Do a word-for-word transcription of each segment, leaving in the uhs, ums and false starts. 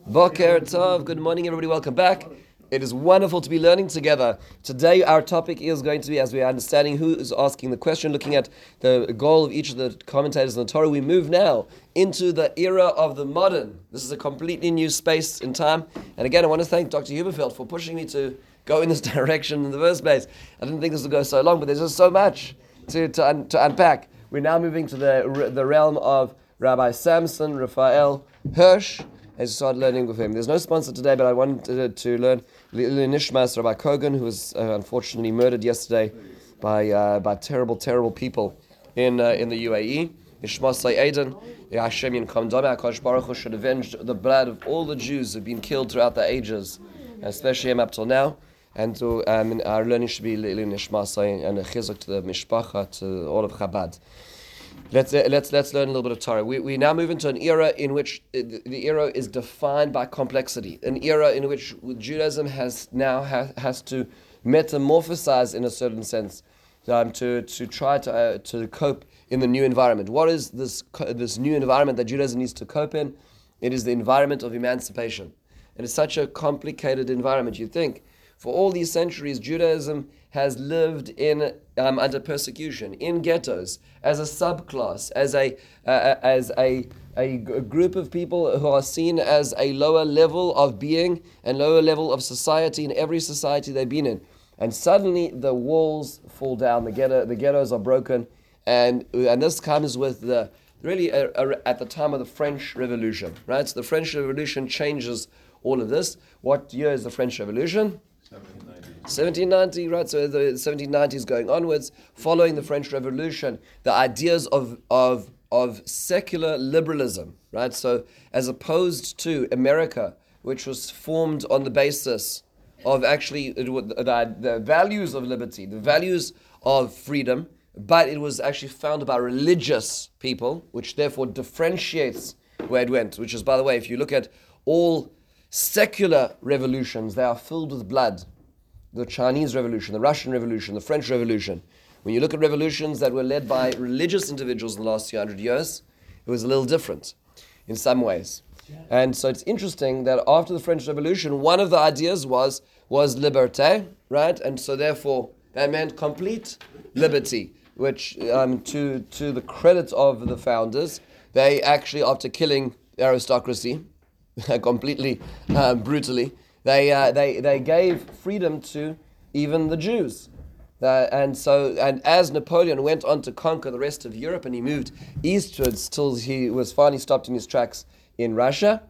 Boker Tov, good morning everybody, welcome back. It is wonderful to be learning together. Today our topic is going to be, as we are understanding who is asking the question, looking at the goal of each of the commentators in the Torah, we move now into the era of the modern. This is a completely new space in time. And again, I want to thank Doctor Huberfeld for pushing me to go in this direction in the first place. I didn't think this would go so long, but there's just so much to, to, un, to unpack. We're now moving to the, the realm of Rabbi Samson Raphael Hirsch, as we started learning with him. There's no sponsor today, but I wanted to learn L'ilui Nishmas Rabbi Kogan, who was uh, unfortunately murdered yesterday by uh, by terrible, terrible people in uh, in the U A E. Nishmasai Eden, Hashem Yinkom Dameh, HaKadosh Baruch Hu should avenge the blood of all the Jews who have been killed throughout the ages, especially him up till now. And to, um, our learning should be L'ilui Nishmasai and a chizuk to the mishpacha, to all of Chabad. Let's uh, let's let's learn a little bit of Torah. We we now move into an era in which uh, the, the era is defined by complexity. An era in which Judaism has now ha, has to metamorphosize in a certain sense, um, to to try to uh, to cope in the new environment. What is this this new environment that Judaism needs to cope in? It is the environment of emancipation. It is such a complicated environment. You think for all these centuries, Judaism has lived in um, under persecution, in ghettos, as a subclass, as a uh, as a, a g- group of people who are seen as a lower level of being and lower level of society in every society they've been in. And suddenly the walls fall down, the ghetto, the ghettos are broken, and and this comes with the really a, a, at the time of the French Revolution, right? So the French Revolution changes all of this. What year is the French Revolution? seventeen ninety, right? So the seventeen nineties going onwards, following the French Revolution, the ideas of of of secular liberalism, right? So as opposed to America, which was formed on the basis of actually it, the, the values of liberty, the values of freedom, but it was actually founded by religious people, which therefore differentiates where it went. Which is, by the way, if you look at all secular revolutions, they are filled with blood. The Chinese Revolution, the Russian Revolution, the French Revolution. When you look at revolutions that were led by religious individuals in the last few hundred years, it was a little different in some ways. And so it's interesting that after the French Revolution, one of the ideas was was liberté, right? And so therefore that meant complete liberty, which um, to to the credit of the founders, they actually, after killing the aristocracy completely uh, brutally, They uh, they they gave freedom to even the Jews, uh, and so and as Napoleon went on to conquer the rest of Europe, and he moved eastwards till he was finally stopped in his tracks in Russia,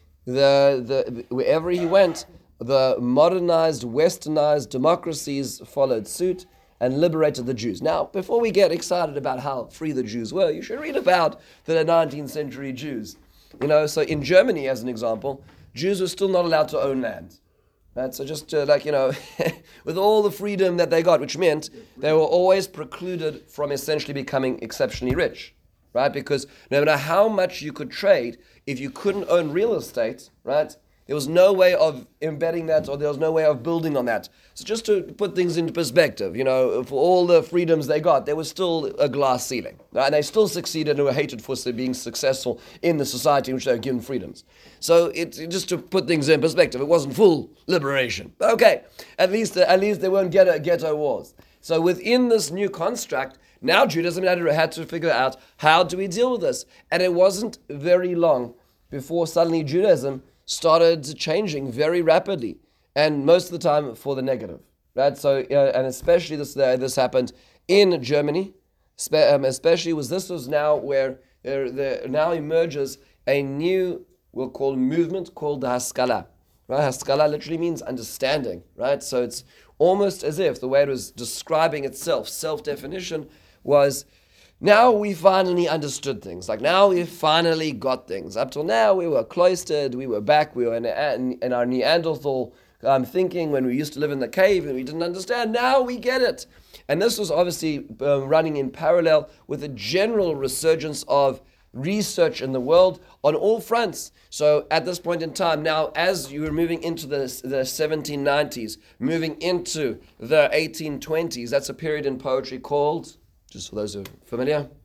the the wherever he went, the modernized, westernized democracies followed suit and liberated the Jews. Now, before we get excited about how free the Jews were, you should read about the nineteenth century Jews. You know, so in Germany, as an example, Jews were still not allowed to own land. Right? So just uh, like, you know, with all the freedom that they got, which meant they were always precluded from essentially becoming exceptionally rich, right? Because no matter how much you could trade, if you couldn't own real estate, right, there was no way of embedding that, or there was no way of building on that. So just to put things into perspective, you know, for all the freedoms they got, there was still a glass ceiling. Right? And they still succeeded and were hated for being successful in the society in which they were given freedoms. So it, just to put things in perspective, it wasn't full liberation. Okay, at least at least there weren't ghetto, ghetto wars. So within this new construct, now Judaism had to, had to figure out, how do we deal with this? And it wasn't very long before suddenly Judaism started changing very rapidly, and most of the time for the negative, right? So, uh, and especially this uh, this happened in Germany, spe- um, especially was this was now where there, there now emerges a new, we'll call movement called the Haskalah, right? Haskalah literally means understanding, right? So it's almost as if the way it was describing itself, self-definition, was, now we finally understood things. Like now we finally got things. Up till now we were cloistered, we were back, we were in, in, in our Neanderthal um, thinking when we used to live in the cave and we didn't understand. Now we get it. And this was obviously um, running in parallel with a general resurgence of research in the world on all fronts. So at this point in time, now as you were moving into the, the seventeen nineties, moving into the eighteen twenties, that's a period in poetry called, just for those who are familiar,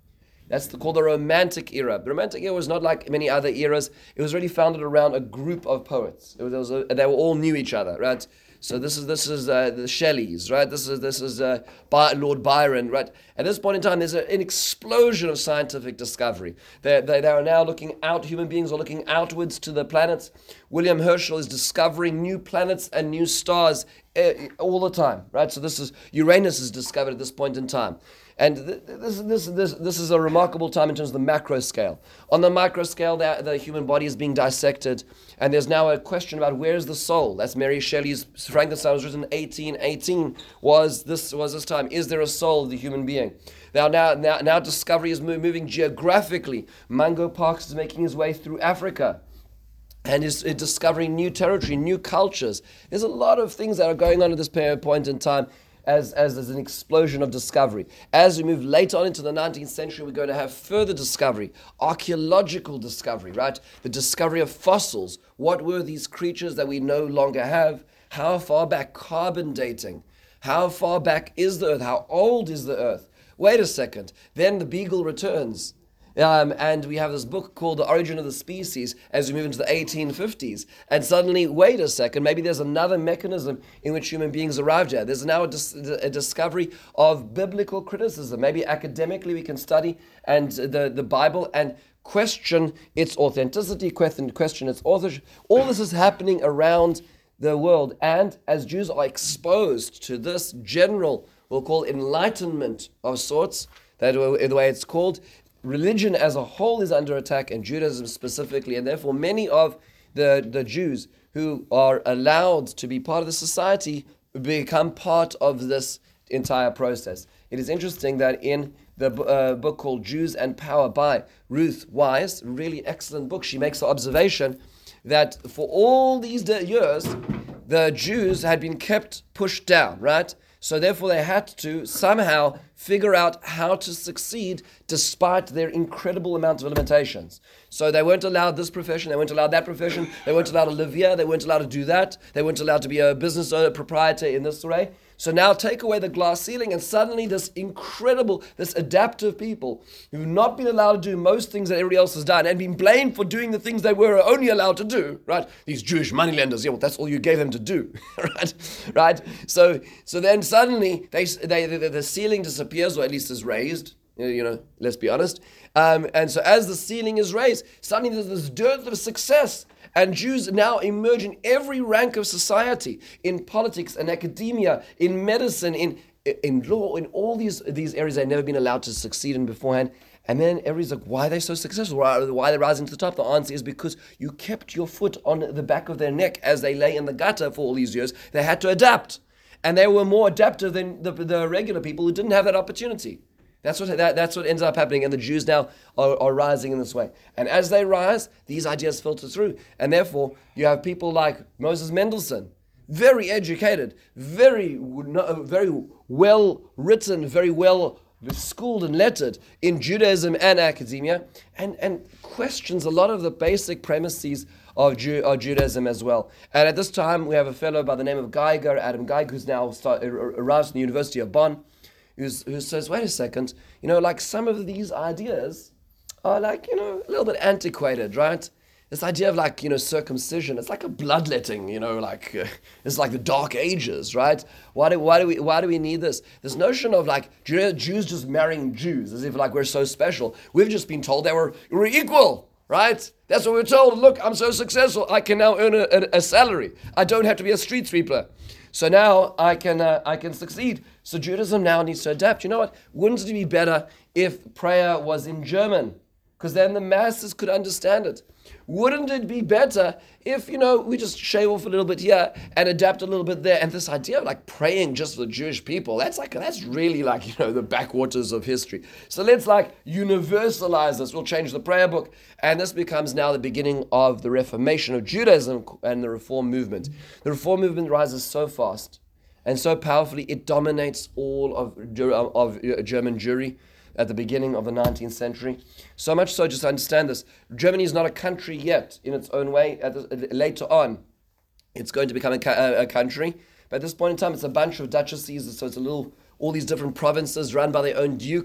That's the, called the Romantic era. The Romantic era was not like many other eras. It was really founded around a group of poets. It was, it was a, they were all knew each other, right? So this is this is uh, the Shelleys, right? This is this is uh, By, Lord Byron, right? At this point in time, there's a, an explosion of scientific discovery. They, they they are now looking out. Human beings are looking outwards to the planets. William Herschel is discovering new planets and new stars uh, all the time, right? So this is Uranus is discovered at this point in time. And this, this, this, this is a remarkable time in terms of the macro scale. On the micro scale, the, the human body is being dissected, and there's now a question about where's the soul. That's Mary Shelley's Frankenstein was written in eighteen eighteen. Was this was this time? Is there a soul of the human being? Now, now, now, now discovery is moving geographically. Mungo Parks is making his way through Africa and is discovering new territory, new cultures. There's a lot of things that are going on at this point in time. As, as there's an explosion of discovery. As we move later on into the nineteenth century, we're going to have further discovery, archaeological discovery, right? The discovery of fossils. What were these creatures that we no longer have? How far back? Carbon dating. How far back is the earth? How old is the earth? Wait a second. Then the beagle returns. Um, and we have this book called The Origin of the Species as we move into the eighteen fifties. And suddenly, wait a second, maybe there's another mechanism in which human beings arrived at. There's now a, dis- a discovery of biblical criticism. Maybe academically we can study and the, the Bible and question its authenticity, question, question its authorship. All this is happening around the world. And as Jews are exposed to this general, we'll call enlightenment of sorts, that the way it's called, religion as a whole is under attack, and Judaism specifically, and therefore many of the, the Jews who are allowed to be part of the society become part of this entire process. It is interesting that in the uh, book called Jews and Power by Ruth Wise, really excellent book, she makes the observation that for all these years, the Jews had been kept pushed down, right? So therefore they had to somehow figure out how to succeed despite their incredible amount of limitations. So they weren't allowed this profession, they weren't allowed that profession, they weren't allowed to live here, they weren't allowed to do that, they weren't allowed to be a business owner, proprietor in this way. So now take away the glass ceiling and suddenly this incredible, this adaptive people who've not been allowed to do most things that everybody else has done and been blamed for doing the things they were only allowed to do, right? These Jewish moneylenders, yeah, well, that's all you gave them to do, right? Right? So so then suddenly they, they, the, the ceiling disappears, or at least is raised, you know, let's be honest. Um, and so as the ceiling is raised, suddenly there's this dearth of success. And Jews now emerge in every rank of society, in politics and academia, in medicine, in in law, in all these these areas they've never been allowed to succeed in beforehand. And then everybody's like, why are they so successful? Why, why are they rising to the top? The answer is because you kept your foot on the back of their neck as they lay in the gutter for all these years. They had to adapt. And they were more adaptive than the, the regular people who didn't have that opportunity. That's what that, that's what ends up happening, and the Jews now are, are rising in this way. And as they rise, these ideas filter through. And therefore, you have people like Moses Mendelssohn, very educated, very, very well written, very well schooled and lettered in Judaism and academia, and, and questions a lot of the basic premises of, Jew, of Judaism as well. And at this time, we have a fellow by the name of Geiger, Adam Geiger, who's now start, arrives from the University of Bonn, Who's, who says, wait a second, you know, like some of these ideas are like, you know, a little bit antiquated, right? This idea of like, you know, circumcision, it's like a bloodletting, you know, like, uh, it's like the Dark Ages, right? Why do, why do we why do we need this? This notion of like Jews just marrying Jews, as if like we're so special. We've just been told that we're, we're equal, right? That's what we're told. Look, I'm so successful, I can now earn a, a, a salary. I don't have to be a street sweeper. So now I can uh, I can succeed. So Judaism now needs to adapt. You know what? Wouldn't it be better if prayer was in German? Because then the masses could understand it. Wouldn't it be better if, you know, we just shave off a little bit here and adapt a little bit there? And this idea of like praying just for the Jewish people, that's like, that's really like, you know, the backwaters of history. So let's like universalize this. We'll change the prayer book. And this becomes now the beginning of the Reformation of Judaism and the Reform movement. The Reform movement rises so fast and so powerfully, it dominates all of, of German Jewry at the beginning of the nineteenth century. So much so, just to understand this, Germany is not a country yet in its own way. At the, later on, it's going to become a, a country. But at this point in time, it's a bunch of duchesses, so it's a little, all these different provinces run by their own duke.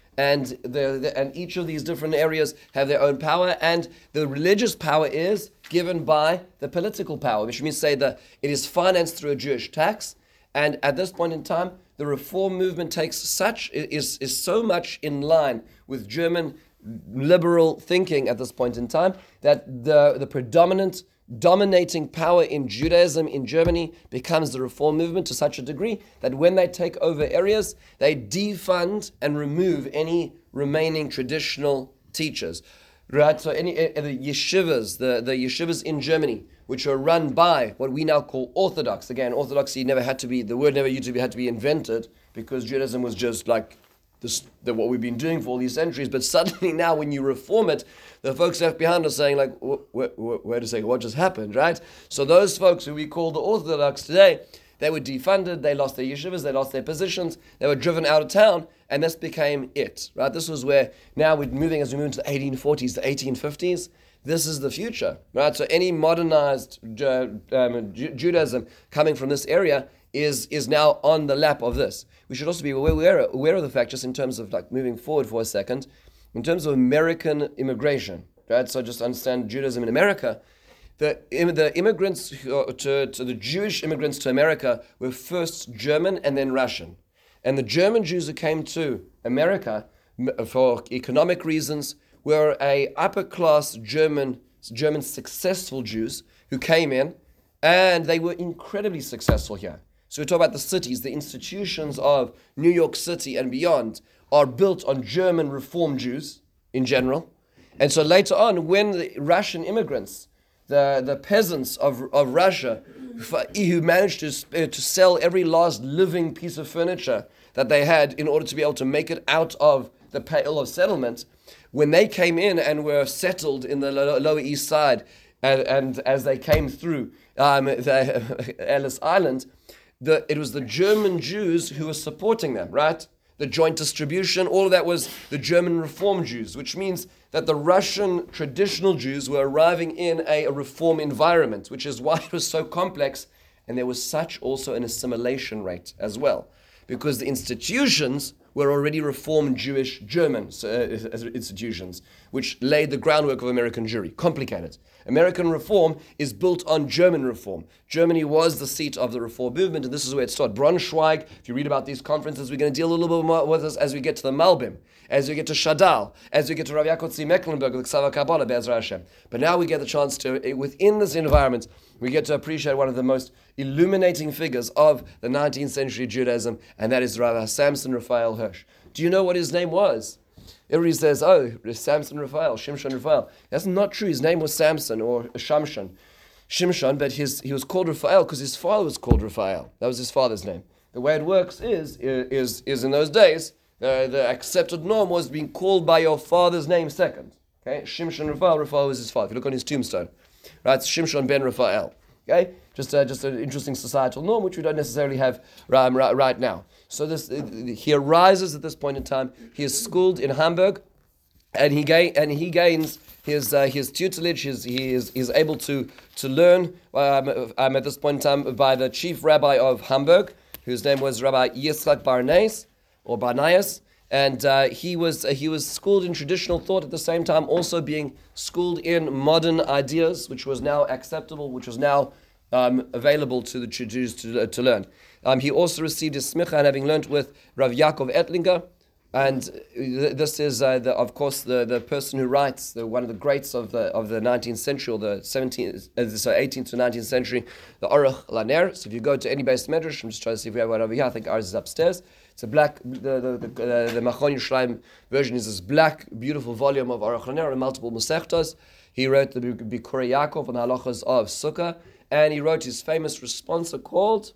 and the, the and each of these different areas have their own power, and the religious power is given by the political power, which means say that it is financed through a Jewish tax. And at this point in time, the reform movement takes such is is so much in line with German liberal thinking at this point in time that the the predominant dominating power in Judaism in Germany becomes the reform movement to such a degree that when they take over areas, they defund and remove any remaining traditional teachers. Right, so any uh, the yeshivas, the, the yeshivas in Germany, which are run by what we now call Orthodox. Again, Orthodoxy never had to be, the word never used to be, had to be invented because Judaism was just like this, the, what we've been doing for all these centuries. But suddenly now when you reform it, the folks left behind are saying like, wait, wait, wait a second, what just happened, right? So those folks who we call the Orthodox today, they were defunded, they lost their yeshivas, they lost their positions, they were driven out of town, and this became it, right? This was where, now we're moving, as we move into the eighteen forties, the eighteen fifties, this is the future, right? So any modernized uh, um, Ju- Judaism coming from this area is is now on the lap of this. We should also be aware, aware of the fact, just in terms of like moving forward for a second, in terms of American immigration, right? So just understand Judaism in America. The, the immigrants to, to the Jewish immigrants to America were first German and then Russian. And the German Jews who came to America for economic reasons were a upper class German, German successful Jews who came in, and they were incredibly successful here. So we talk about the cities, the institutions of New York City and beyond are built on German Reform Jews in general. And so later on, when the Russian immigrants, the, the peasants of, of Russia, who managed to, uh, to sell every last living piece of furniture that they had in order to be able to make it out of the Pale of Settlement, when they came in and were settled in the Lower East Side, and, and as they came through um, the, Ellis Island, the, it was the German Jews who were supporting them, right? The joint distribution, all of that was the German Reform Jews, which means that the Russian traditional Jews were arriving in a, a reform environment, which is why it was so complex, and there was such also an assimilation rate as well, because the institutions were already Reformed Jewish German uh, institutions, which laid the groundwork of American Jewry. Complicated. American Reform is built on German Reform. Germany was the seat of the Reform movement, and this is where it started. Braunschweig, if you read about these conferences, we're going to deal a little bit more with this as we get to the Malbim, as we get to Shadal, as we get to Rav Yaakov Tzvi Mecklenburg with the Ksava Kabbalah, Be'ezra Hashem. But now we get the chance to, within this environment, we get to appreciate one of the most illuminating figures of the nineteenth century Judaism, and that is Rav Samson Raphael Hirsch. Do you know what his name was? Everybody says, oh, Samson Raphael, Shimshon Raphael. That's not true. His name was Samson or Shamshon. Shimshon, but his he was called Raphael because his father was called Raphael. That was his father's name. The way it works is, is, is in those days, uh, the accepted norm was being called by your father's name second. Okay, Shimshon Raphael, Raphael was his father. If you look on his tombstone, right, it's Shimshon ben Raphael. Okay, just uh, just an interesting societal norm which we don't necessarily have um, right, right now. So this uh, he arises at this point in time. He is schooled in Hamburg, and he gain and he gains his uh, his tutelage. His, he is is able to to learn um, um, at this point in time by the chief rabbi of Hamburg, whose name was Rabbi Yitzchak Barnes or Barnais. And uh, he was uh, he was schooled in traditional thought at the same time, also being schooled in modern ideas, which was now acceptable, which was now um, available to the Jews to, uh, to learn. Um, he also received his smicha, and having learned with Rav Yaakov Ettlinger, and th- this is uh, the, of course the, the person who writes the, one of the greats of the of the nineteenth century or the seventeenth, uh, so eighteenth to nineteenth century, the Aruch Laner. So if you go to any base medrash, I'm just trying to see if we have one over here. I think ours is upstairs. It's a black, the the the, uh, the Machon Yerushalayim version is this black, beautiful volume of Aruch Laner and multiple Masechtas. He wrote the Bikurei Yaakov on the halachas of Sukkah, and he wrote his famous responsa called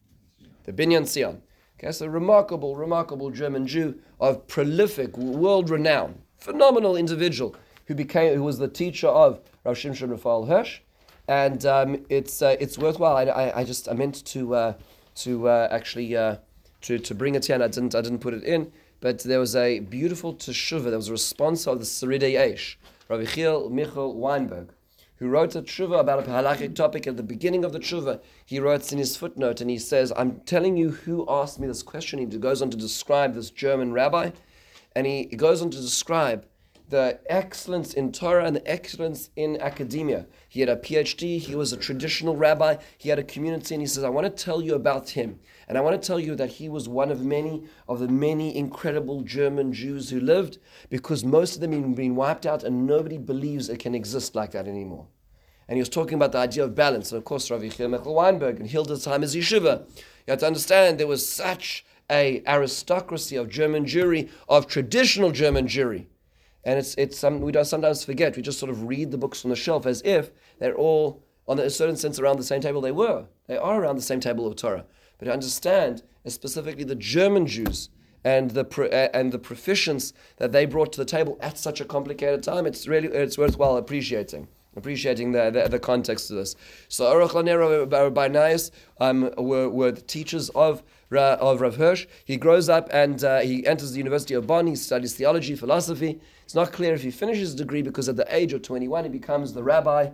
the Binyan Tzion. Okay, so a remarkable, remarkable German Jew of prolific, world renown, phenomenal individual who became, who was the teacher of Rav Shimshon Raphael Hirsch, and um, it's uh, it's worthwhile. I, I, I just I meant to uh, to uh, actually uh, to to bring it here, and I didn't I didn't put it in, but there was a beautiful teshuvah. There was a response of the Seridei Eish, Rav Yechiel Michal Weinberg, who wrote a tshuva about a halachic topic. At the beginning of the tshuva, he writes in his footnote, and he says, I'm telling you who asked me this question. He goes on to describe this German rabbi, And he, he goes on to describe the excellence in Torah and the excellence in academia. He had a P H D, he was a traditional rabbi, he had a community, and he says, I want to tell you about him. And I want to tell you that he was one of many of the many incredible German Jews who lived, because most of them have been wiped out and nobody believes it can exist like that anymore. And he was talking about the idea of balance. And of course, Rav Yechiel Mechel Weinberg and Hildesheim Yeshiva. You have to understand there was such a aristocracy of German Jewry, of traditional German Jewry. And it's it's um, we don't sometimes forget. We just sort of read the books on the shelf as if they're all, on a certain sense, around the same table. They were. They are around the same table of Torah. But to understand, specifically the German Jews and the pro, uh, and the proficients that they brought to the table at such a complicated time, it's really it's worthwhile appreciating. Appreciating the, the, the context of this. So Aruch LaNer Rabbi Nais um, were, were the teachers of, uh, of Rav Hirsch. He grows up and uh, he enters the University of Bonn. He studies theology, philosophy. It's not clear if he finishes his degree, because at the age of twenty-one he becomes the rabbi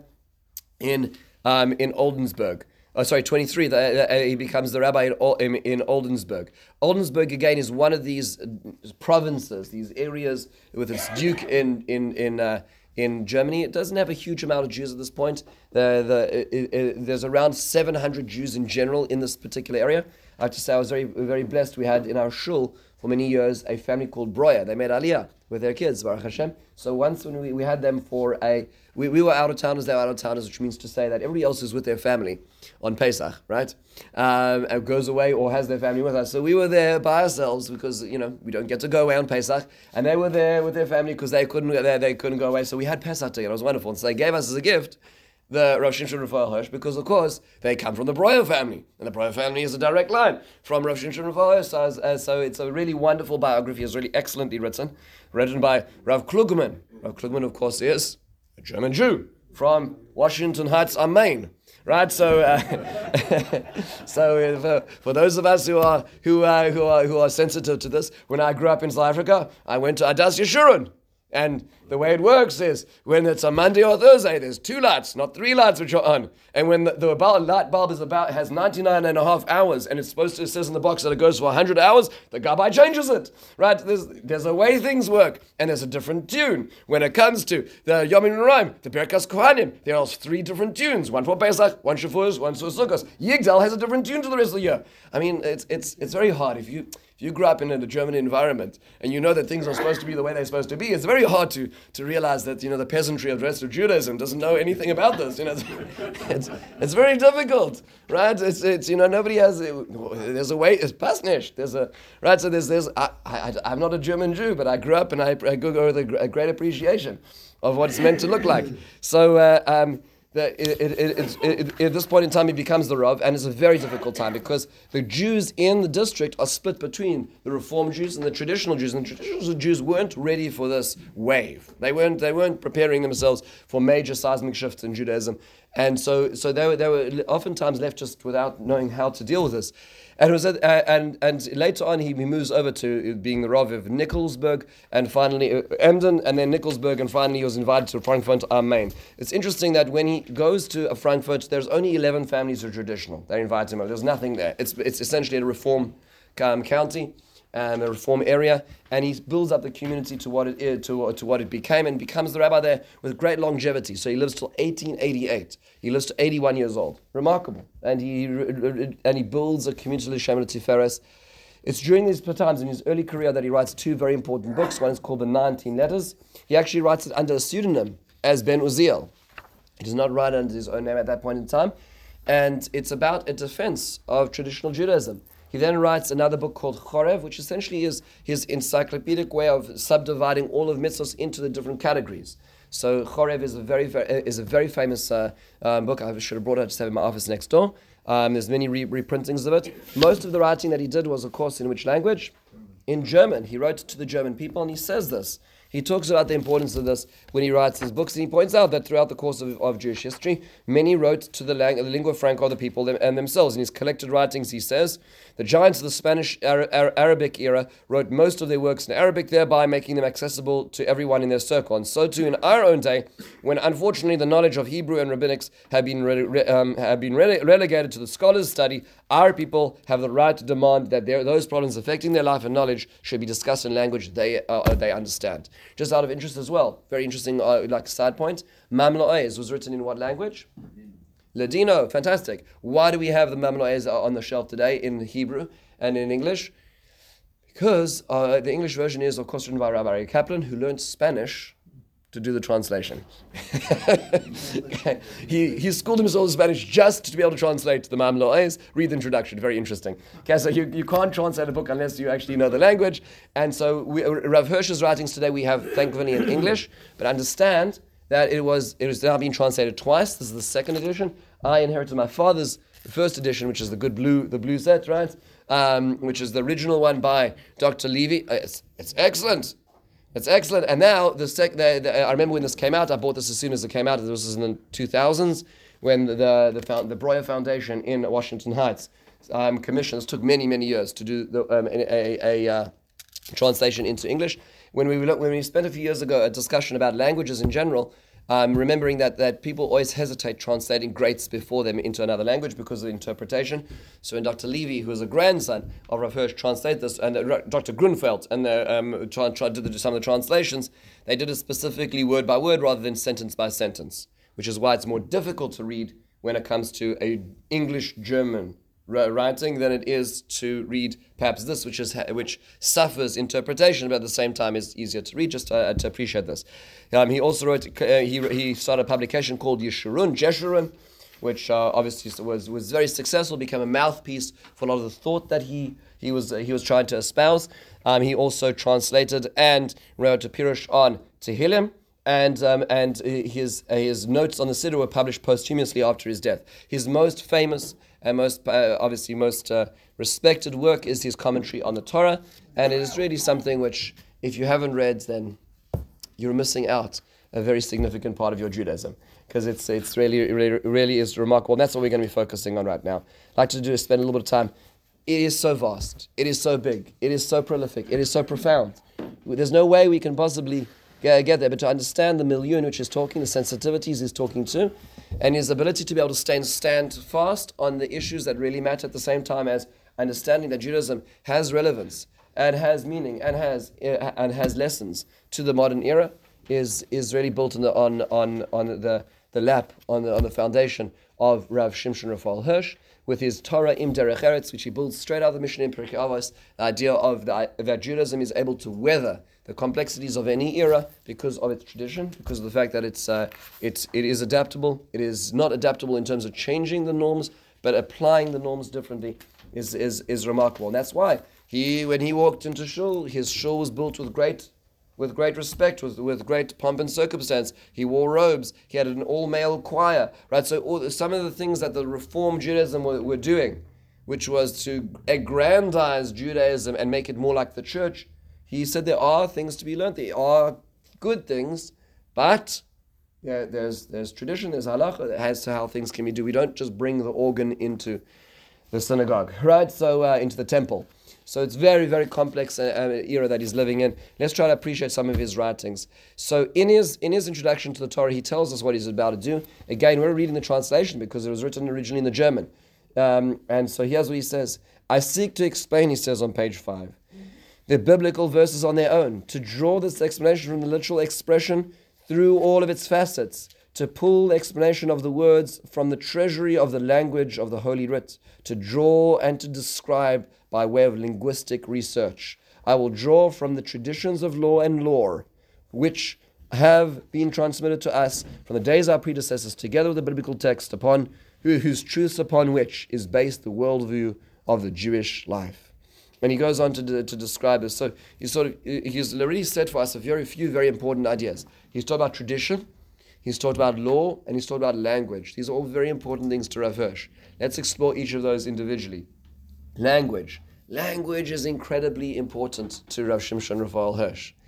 in um, in Oldensburg. Oh, sorry, twenty-three. The, uh, he becomes the rabbi in, in, in Oldensburg. Oldensburg again is one of these provinces, these areas with its duke in in in. Uh, In Germany, it doesn't have a huge amount of Jews at this point. The, the, it, it, there's around seven hundred Jews in general in this particular area. I have to say I was very very blessed. We had in our shul for many years a family called Breuer. They made Aliyah with their kids, Baruch Hashem. So once when we, we had them for a, we, we were out of towners, they were out of towners, which means to say that everybody else is with their family on Pesach, right? Um, and goes away or has their family with us. So we were there by ourselves because, you know, we don't get to go away on Pesach. And they were there with their family because they couldn't, they, they couldn't go away. So we had Pesach together. It was wonderful. And so they gave us as a gift the Rav Shimshon Raphael Hirsch, because of course they come from the Breuer family, and the Breuer family is a direct line from Rav Shimshon Raphael Hirsch. So, uh, so it's a really wonderful biography. It's really excellently written, written by Rav Klugman. Rav Klugman, of course, is a German Jew from Washington Heights am Main. Right, so uh, so uh, for, for those of us who are who uh, who are who are sensitive to this, when I grew up in South Africa, I went to Adas Yeshurun. And the way it works is, when it's a Monday or Thursday, there's two lights, not three lights which are on. And when the, the bulb, light bulb is about has ninety-nine and a half hours, and it's supposed to, it says in the box that it goes for one hundred hours, the Gabbai changes it. Right? There's there's a way things work, and there's a different tune. When it comes to the Yom Noraim, the Birkas Kohanim, there are three different tunes. One for Pesach, one Shavuos, one for Sukkot. Yigdal has a different tune to the rest of the year. I mean, it's it's it's very hard. If you if you grew up in a German environment and you know that things are supposed to be the way they're supposed to be, it's very hard to to realize that, you know, the peasantry of the rest of Judaism doesn't know anything about this. You know, it's it's, it's very difficult, right? It's it's you know nobody has. It, there's a way. It's pasnish. There's a right. So there's there's. I, I I'm not a German Jew, but I grew up and I I go with a, a great appreciation of what it's meant to look like. So. Uh, um, That it, it, it, it, it, at this point in time, he becomes the Rav, and it's a very difficult time because the Jews in the district are split between the Reform Jews and the traditional Jews, and the traditional Jews weren't ready for this wave. They weren't they weren't preparing themselves for major seismic shifts in Judaism, and so so they were they were oftentimes left just without knowing how to deal with this. And it was at, uh, and and later on he, he moves over to being the Rav of Nikolsburg and finally uh, Emden and then Nikolsburg, and finally he was invited to Frankfurt am Main. It's interesting that when he goes to Frankfurt, there's only eleven families who are traditional. They invite him. There's nothing there. It's it's essentially a Reform um, county, um, a Reform area, and he builds up the community to what it is, to to what it became, and becomes the rabbi there with great longevity. So he lives till eighteen eighty-eight. He lives to eighty-one years old. Remarkable. And he and he builds a community L'Shem Tiferes. It's during these times in his early career that he writes two very important books. One is called The nineteen Letters. He actually writes it under a pseudonym as Ben Uziel. He does not write under his own name at that point in time. And it's about a defense of traditional Judaism. He then writes another book called Chorev, which essentially is his encyclopedic way of subdividing all of mitzvahs into the different categories. So Chorev is a very, very is a very famous uh, um, book. I should have brought it. I just have it in my office next door. Um, there's many re- reprintings of it. Most of the writing that he did was, of course, in which language? In German. He wrote to the German people, and he says this. He talks about the importance of this when he writes his books, and he points out that throughout the course of, of Jewish history, many wrote to the, lang- the lingua franca of the people them- and themselves. In his collected writings, he says, the giants of the Spanish Ara- Ara- Arabic era wrote most of their works in Arabic, thereby making them accessible to everyone in their circle. And so too in our own day, when unfortunately the knowledge of Hebrew and rabbinics have been, re- re- um, have been rele- relegated to the scholars' study, our people have the right to demand that their, those problems affecting their life and knowledge should be discussed in language they uh, they understand. Just out of interest as well, very interesting, uh, like side point, Mamlo'ez was written in what language? Ladino, fantastic. Why do we have the Mamlo'ez on the shelf today in Hebrew and in English? Because uh, the English version is, of course, written by Rabbi Kaplan, who learned Spanish to do the translation. he he schooled himself in Spanish just to be able to translate the Mamlo'ez. Read the introduction, very interesting. Okay, so you, you can't translate a book unless you actually know the language. And so we, Rav Hirsch's writings today we have thankfully in English, but understand that it was it was now being translated twice. This is the second edition. I inherited my father's first edition, which is the good blue the blue set, right? Um, which is the original one by Doctor Levy. Uh, It's it's excellent. It's excellent. And now, the, sec- the, the I remember when this came out, I bought this as soon as it came out. This was in the two thousands, when the the, found, the Breuer Foundation in Washington Heights um, commissioned. This took many, many years to do the, um, a, a, a uh, translation into English. When we look, when we spent a few years ago a discussion about languages in general, Um, remembering that, that people always hesitate translating greats before them into another language because of interpretation. So when Doctor Levy, who was a grandson of Rav Hirsch, translated this, and uh, Doctor Grunfeld, and the, um, tried, tried to do some of the translations, they did it specifically word by word rather than sentence by sentence, which is why it's more difficult to read when it comes to a English-German writing than it is to read perhaps this, which is which suffers interpretation, but at the same time is easier to read. Just uh, to appreciate this. Um, he also wrote. Uh, he he started a publication called Yeshurun, Jeshurun, which uh, obviously was was very successful. Became a mouthpiece for a lot of the thought that he he was uh, he was trying to espouse. Um, he also translated and wrote a pirush on Tehillim. And um, and his uh, his notes on the Siddur were published posthumously after his death. His most famous and most uh, obviously most uh, respected work is his commentary on the Torah, and it is really something which, if you haven't read, then you're missing out a very significant part of your Judaism, because it's it's really, really really is remarkable. And that's what we're going to be focusing on right now. I'd like to do is spend a little bit of time. It is so vast. It is so big. It is so prolific. It is so profound. There's no way we can possibly get there, but to understand the milieu in which he's talking, the sensitivities he's talking to, and his ability to be able to stand, stand fast on the issues that really matter at the same time as understanding that Judaism has relevance and has meaning and has uh, and has lessons to the modern era is is really built on the on on on the the lap on the on the foundation of Rav Shimshon Raphael Hirsch, with his Torah im Derech Eretz, which he builds straight out of the Mishnah in Pirkei Avos, the idea of the, that Judaism is able to weather the complexities of any era because of its tradition, because of the fact that it's uh, it's it is adaptable. It is not adaptable in terms of changing the norms, but applying the norms differently is is is remarkable. And that's why he, when he walked into shul, his shul was built with great with great respect, with with great pomp and circumstance. He wore robes. He had an all-male choir, right? So all, some of the things that the Reform Judaism were, were doing, which was to aggrandize Judaism and make it more like the church, he said there are things to be learned. There are good things, but yeah, there's there's tradition, there's halacha as to how things can be done. We don't just bring the organ into the synagogue, right? So uh, into the temple. So it's very, very complex uh, uh, era that he's living in. Let's try to appreciate some of his writings. So in his in his introduction to the Torah, he tells us what he's about to do. Again, we're reading the translation because it was written originally in the German. Um, and so here's what he says. I seek to explain, he says on page five, the biblical verses on their own, to draw this explanation from the literal expression through all of its facets, to pull the explanation of the words from the treasury of the language of the Holy Writ, to draw and to describe by way of linguistic research. I will draw from the traditions of law and lore, which have been transmitted to us from the days of our predecessors, together with the biblical text upon whose truths upon which is based the worldview of the Jewish life. And he goes on to, to describe this. So he's sort of he's already said for us a very few very important ideas. He's talked about tradition, he's talked about law, and he's talked about language. These are all very important things to Rav Hirsch. Let's explore each of those individually. Language. Language is incredibly important to Rav Shimshon Raphael Hirsch.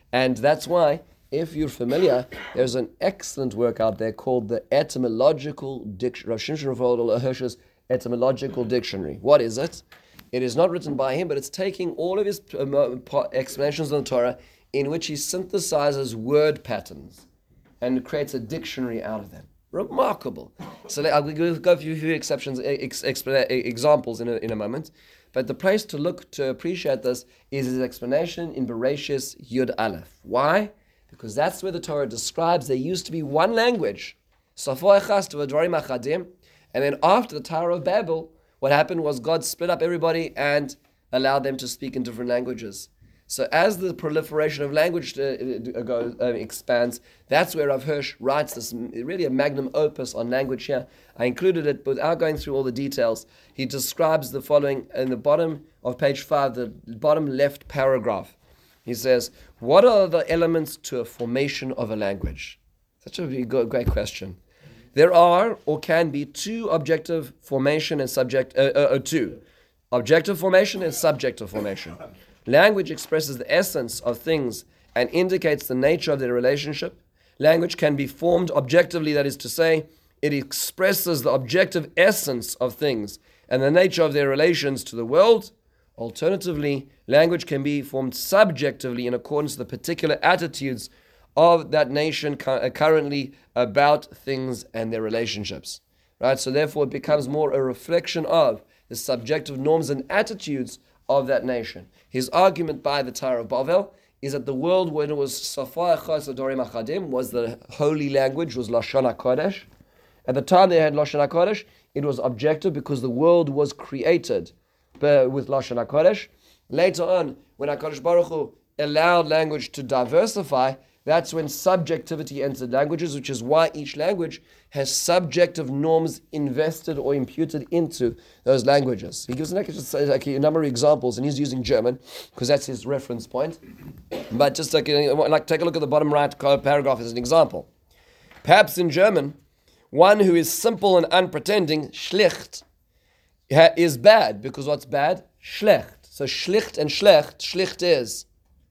And that's why, if you're familiar, there's an excellent work out there called the Etymological Dictionary, Rav Shimshon Raphael Hirsch's Etymological Dictionary. What is it? It is not written by him, but it's taking all of his um, explanations on the Torah in which he synthesizes word patterns and creates a dictionary out of them. Remarkable. So I'll go through a few exceptions, ex, ex, examples in a, in a moment. But the place to look to appreciate this is his explanation in Bereshis Yud Aleph. Why? Because that's where the Torah describes there used to be one language, Safo Echas Dvarim Achadim, and then after the Tower of Babel, what happened was God split up everybody and allowed them to speak in different languages. So as the proliferation of language uh, goes, uh, expands, that's where Rav Hirsch writes this, really a magnum opus on language here. I included it, but without going through all the details, he describes the following in the bottom of page five, the bottom left paragraph. He says, what are the elements to a formation of a language? Such a great question. There are, or can be, two objective formation and subject, uh, uh, uh, two. Objective formation and subjective formation. Language expresses the essence of things and indicates the nature of their relationship. Language can be formed objectively, that is to say, it expresses the objective essence of things and the nature of their relations to the world. Alternatively, language can be formed subjectively in accordance with the particular attitudes of that nation currently about things and their relationships. Right? So therefore it becomes more a reflection of the subjective norms and attitudes of that nation. His argument by the Tower of Babel is that the world, when it was Safo Echas Dorim Achadim, was the holy language, was Lashon HaKodesh. At the time they had Lashon HaKodesh, it was objective because the world was created with Lashon HaKodesh. Later on, when HaKadosh Baruch Hu allowed language to diversify, that's when subjectivity entered languages, which is why each language has subjective norms invested or imputed into those languages. He gives like a number of examples, and he's using German because that's his reference point. But just like, like take a look at the bottom right paragraph as an example. Perhaps in German, one who is simple and unpretending, schlicht, is bad, because what's bad? Schlecht. So schlicht and schlecht, schlicht is,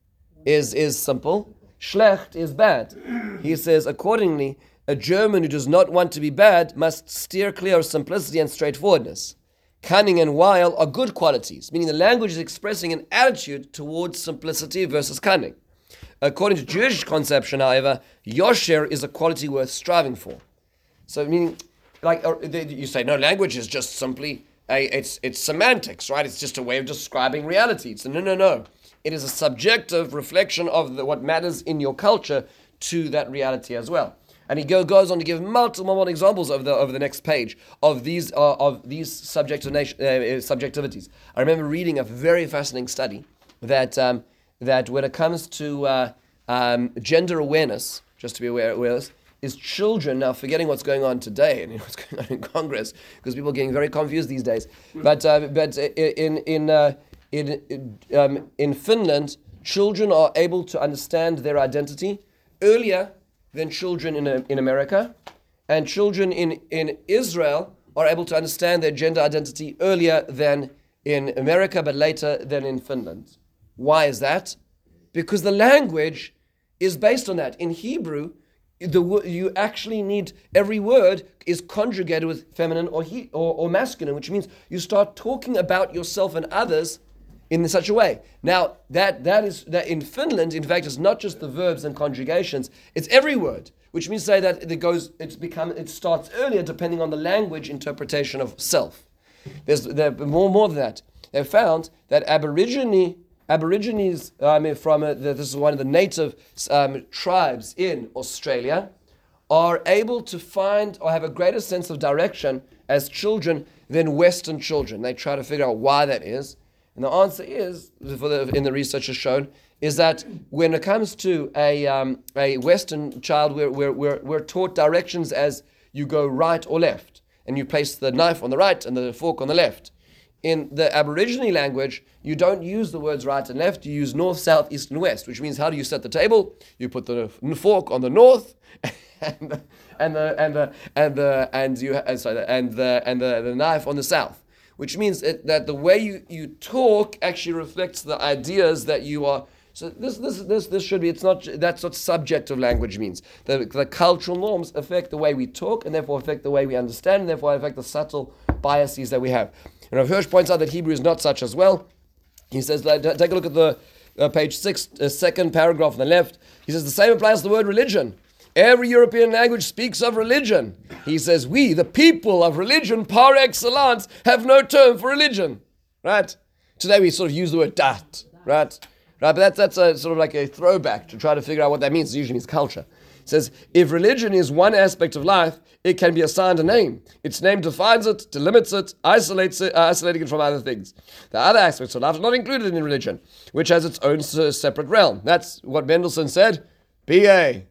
is, is simple. Schlecht is bad. He says, accordingly, a German who does not want to be bad must steer clear of simplicity and straightforwardness. Cunning and wile are good qualities, meaning the language is expressing an attitude towards simplicity versus cunning. According to Jewish conception, however, yosher is a quality worth striving for. So, meaning, like you say, no, language is just simply a, it's it's semantics, right? It's just a way of describing reality. So, no, no, no. It is a subjective reflection of the, what matters in your culture to that reality as well. And he go, goes on to give multiple more examples over the over the next page of these uh, of these subjective nation, uh, subjectivities. I remember reading a very fascinating study that um, that when it comes to uh, um, gender awareness, just to be aware, aware of this, is children now forgetting what's going on today and you know, what's going on in Congress, because people are getting very confused these days. But uh, but in in uh, In, um, in Finland, children are able to understand their identity earlier than children in, in America, and children in, in Israel are able to understand their gender identity earlier than in America, but later than in Finland. Why is that? Because the language is based on that. In Hebrew, the you actually need, every word is conjugated with feminine or, he, or, or masculine, which means you start talking about yourself and others in such a way. Now, that that is that in Finland, in fact, it's not just the verbs and conjugations; it's every word, which means to say that it goes, it's become, it starts earlier depending on the language interpretation of self. There's there more more than that. They've found that Aborigine Aborigines, I mean, from a, this is one of the native um, tribes in Australia, are able to find or have a greater sense of direction as children than Western children. They try to figure out why that is. And the answer is, for the, in the research has shown, is that when it comes to a um, a Western child, we're, we're, we're, we're taught directions as you go right or left. And you place the knife on the right and the fork on the left. In the Aborigine language, you don't use the words right and left, you use north, south, east, and west, which means how do you set the table? You put the fork on the north, and the, and the, and the, and the, and you, and sorry, and the, and the, the knife on the south. Which means it, that the way you, you talk actually reflects the ideas that you are So this this this this should be. It's not. That's what subjective language means. The the cultural norms affect the way we talk, and therefore affect the way we understand, and therefore affect the subtle biases that we have. And Rav Hirsch points out that Hebrew is not such as well. He says, take a look at the uh, page six, uh, second paragraph on the left. He says the same applies to the word religion. Every European language speaks of religion. He says, we, the people of religion, par excellence, have no term for religion. Right? Today we sort of use the word dat. Right? Right? But that's, that's a, sort of like a throwback to try to figure out what that means. It usually means culture. It says, if religion is one aspect of life, it can be assigned a name. Its name defines it, delimits it, isolates it, uh, isolating it from other things. The other aspects of life are not included in religion, which has its own uh, separate realm. That's what Mendelssohn said. Be a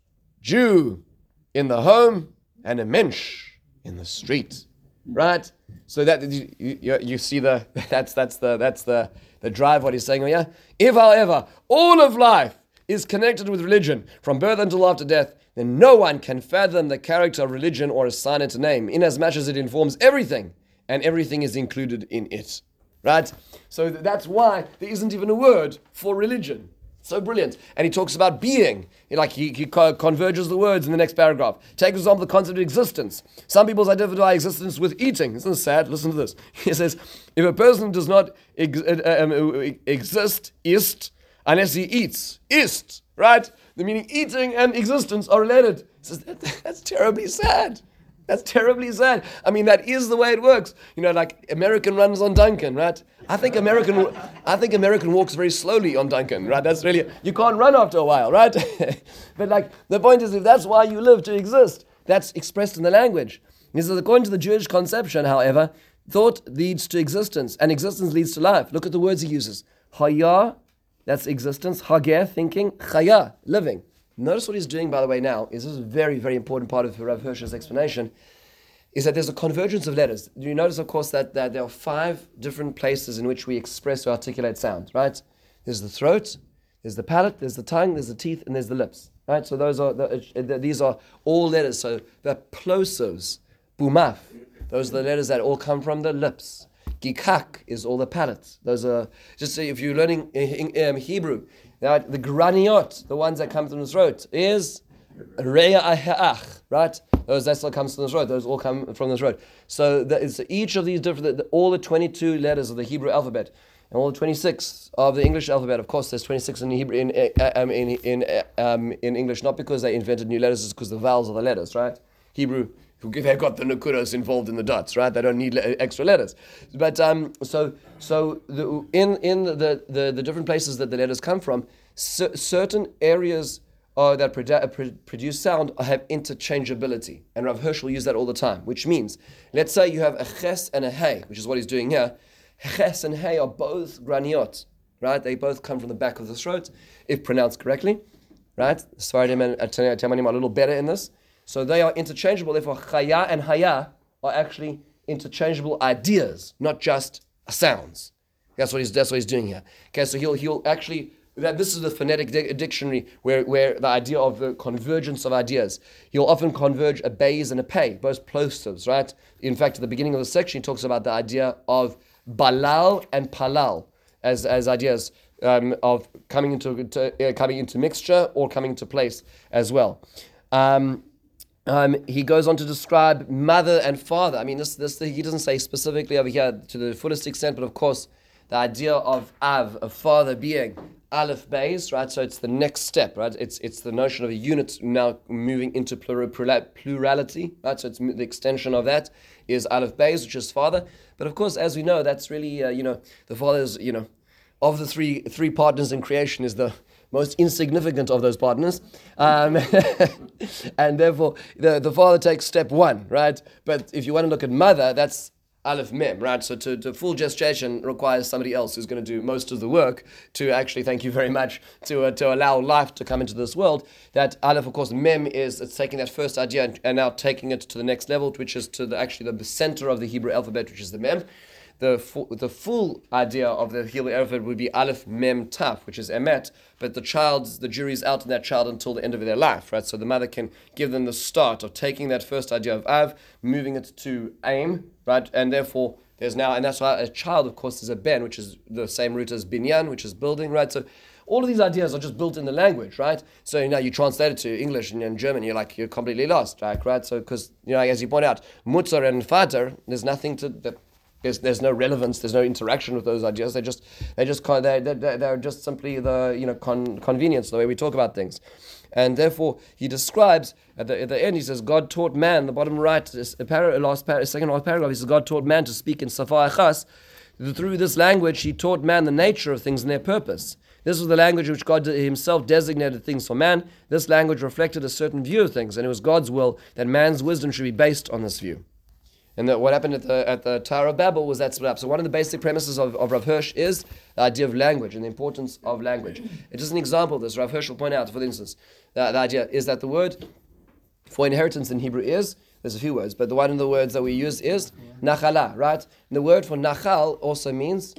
Jew in the home and a mensch in the street. Right? So that you, you, you see the that's that's the that's the the drive what he's saying here. If, however, all of life is connected with religion from birth until after death, then no one can fathom the character of religion or assign it a name, inasmuch as it informs everything, and everything is included in it. Right? So that's why there isn't even a word for religion. So brilliant. And he talks about being. Like he, he converges the words in the next paragraph. Take, for example, the concept of existence. Some people identify existence with eating. Isn't this sad? Listen to this. He says, if a person does not ex- uh, um, exist, ist, unless he eats, ist, right? The meaning eating and existence are related. He says, that, that's terribly sad. That's terribly sad. I mean, that is the way it works. You know, like American runs on Duncan, right? I think American, I think American walks very slowly on Duncan, right? That's really, you can't run after a while, right? But like, the point is, if that's why you live, to exist, that's expressed in the language. He says, according to the Jewish conception, however, thought leads to existence, and existence leads to life. Look at the words he uses. Haya, that's existence. Hageh, thinking. Chaya, living. Notice what he's doing, by the way, now, is this is a very, very important part of Rav Hirsch's explanation, is that there's a convergence of letters. You notice, of course, that, that there are five different places in which we express or articulate sound, right? There's the throat, there's the palate, there's the tongue, there's the teeth, and there's the lips, right? So those are the, uh, these are all letters. So the plosives, bumaf, those are the letters that all come from the lips. Gikak is all the palate. Those are, just so if you're learning in, in, um, Hebrew, now, the graniot, the ones that come from the throat, is reya ahach, right? Those that still comes from the throat. Those all come from the throat. So that is each of these different, the, all the twenty-two letters of the Hebrew alphabet, and all the twenty-six of the English alphabet. Of course, there's twenty-six in Hebrew in uh, um, in in uh, um, in English, not because they invented new letters, it's because the vowels are the letters, right? Hebrew, they've got the nukudos involved in the dots, right? They don't need le- extra letters. But um, so so the, in in the, the the different places that the letters come from, c- certain areas uh, that produ- pr- produce sound have interchangeability, and Rav Hirsch will use that all the time. Which means, let's say you have a ches and a hey, which is what he's doing here. Ches and hey are both graniot, right? They both come from the back of the throat, if pronounced correctly, right? Sfaradim and Temanim are a little better in this. So they are interchangeable. Therefore, chaya and haya are actually interchangeable ideas, not just sounds. That's what he's. That's what he's doing here. Okay, so he'll he'll actually. That this is the phonetic di- dictionary where, where the idea of the convergence of ideas. He'll often converge a bays and a pay, both plosives, right? In fact, at the beginning of the section, he talks about the idea of balal and palal as as ideas um, of coming into to, uh, coming into mixture or coming into place as well. Um, Um, he goes on to describe mother and father. I mean, this, this he doesn't say specifically over here to the fullest extent, but of course, the idea of av, a father being aleph beis, right? So it's the next step, right? It's it's the notion of a unit now moving into plural, plurality, right? So it's the extension of that is aleph beis, which is father. But of course, as we know, that's really uh, you know the father is you know of the three three partners in creation is the most insignificant of those partners, um, and therefore the, the father takes step one, right? But if you want to look at mother, that's aleph mem, right? So to, to full gestation requires somebody else who's going to do most of the work to actually, thank you very much, to uh, to allow life to come into this world. That aleph, of course, mem is it's taking that first idea and, and now taking it to the next level, which is to the actually the, the center of the Hebrew alphabet, which is the mem. The full, the full idea of the Hebrew alphabet would be aleph mem taf, which is emet, but the child's the jury's out on that child until the end of their life, right? So the mother can give them the start of taking that first idea of av, moving it to aim, right? And therefore there's now, and that's why a child, of course, is a ben, which is the same root as binyan, which is building, right? So All of these ideas are just built in the language, right? So you know, you translate it to English and, and German, you're like you're completely lost, right? Right? So because you know, as you point out, mutzar and vater, there's nothing to that. There's, there's no relevance. There's no interaction with those ideas. They just they just they they they're just simply the you know con, convenience, the way we talk about things, and therefore he describes at the, at the end. He says God taught man. The bottom right, a para, last para, second last paragraph. He says God taught man to speak in safa achas. Through this language, he taught man the nature of things and their purpose. This was the language which God himself designated things for man. This language reflected a certain view of things, and it was God's will that man's wisdom should be based on this view. And that what happened at the at the Tower of Babel was that split up. So one of the basic premises of, of Rav Hirsch is the idea of language and the importance of language. It's just an example of this. Rav Hirsch will point out, for instance, that the idea is that the word for inheritance in Hebrew is, there's a few words, but the one of the words that we use is nachala, right? And the word for nachal also means,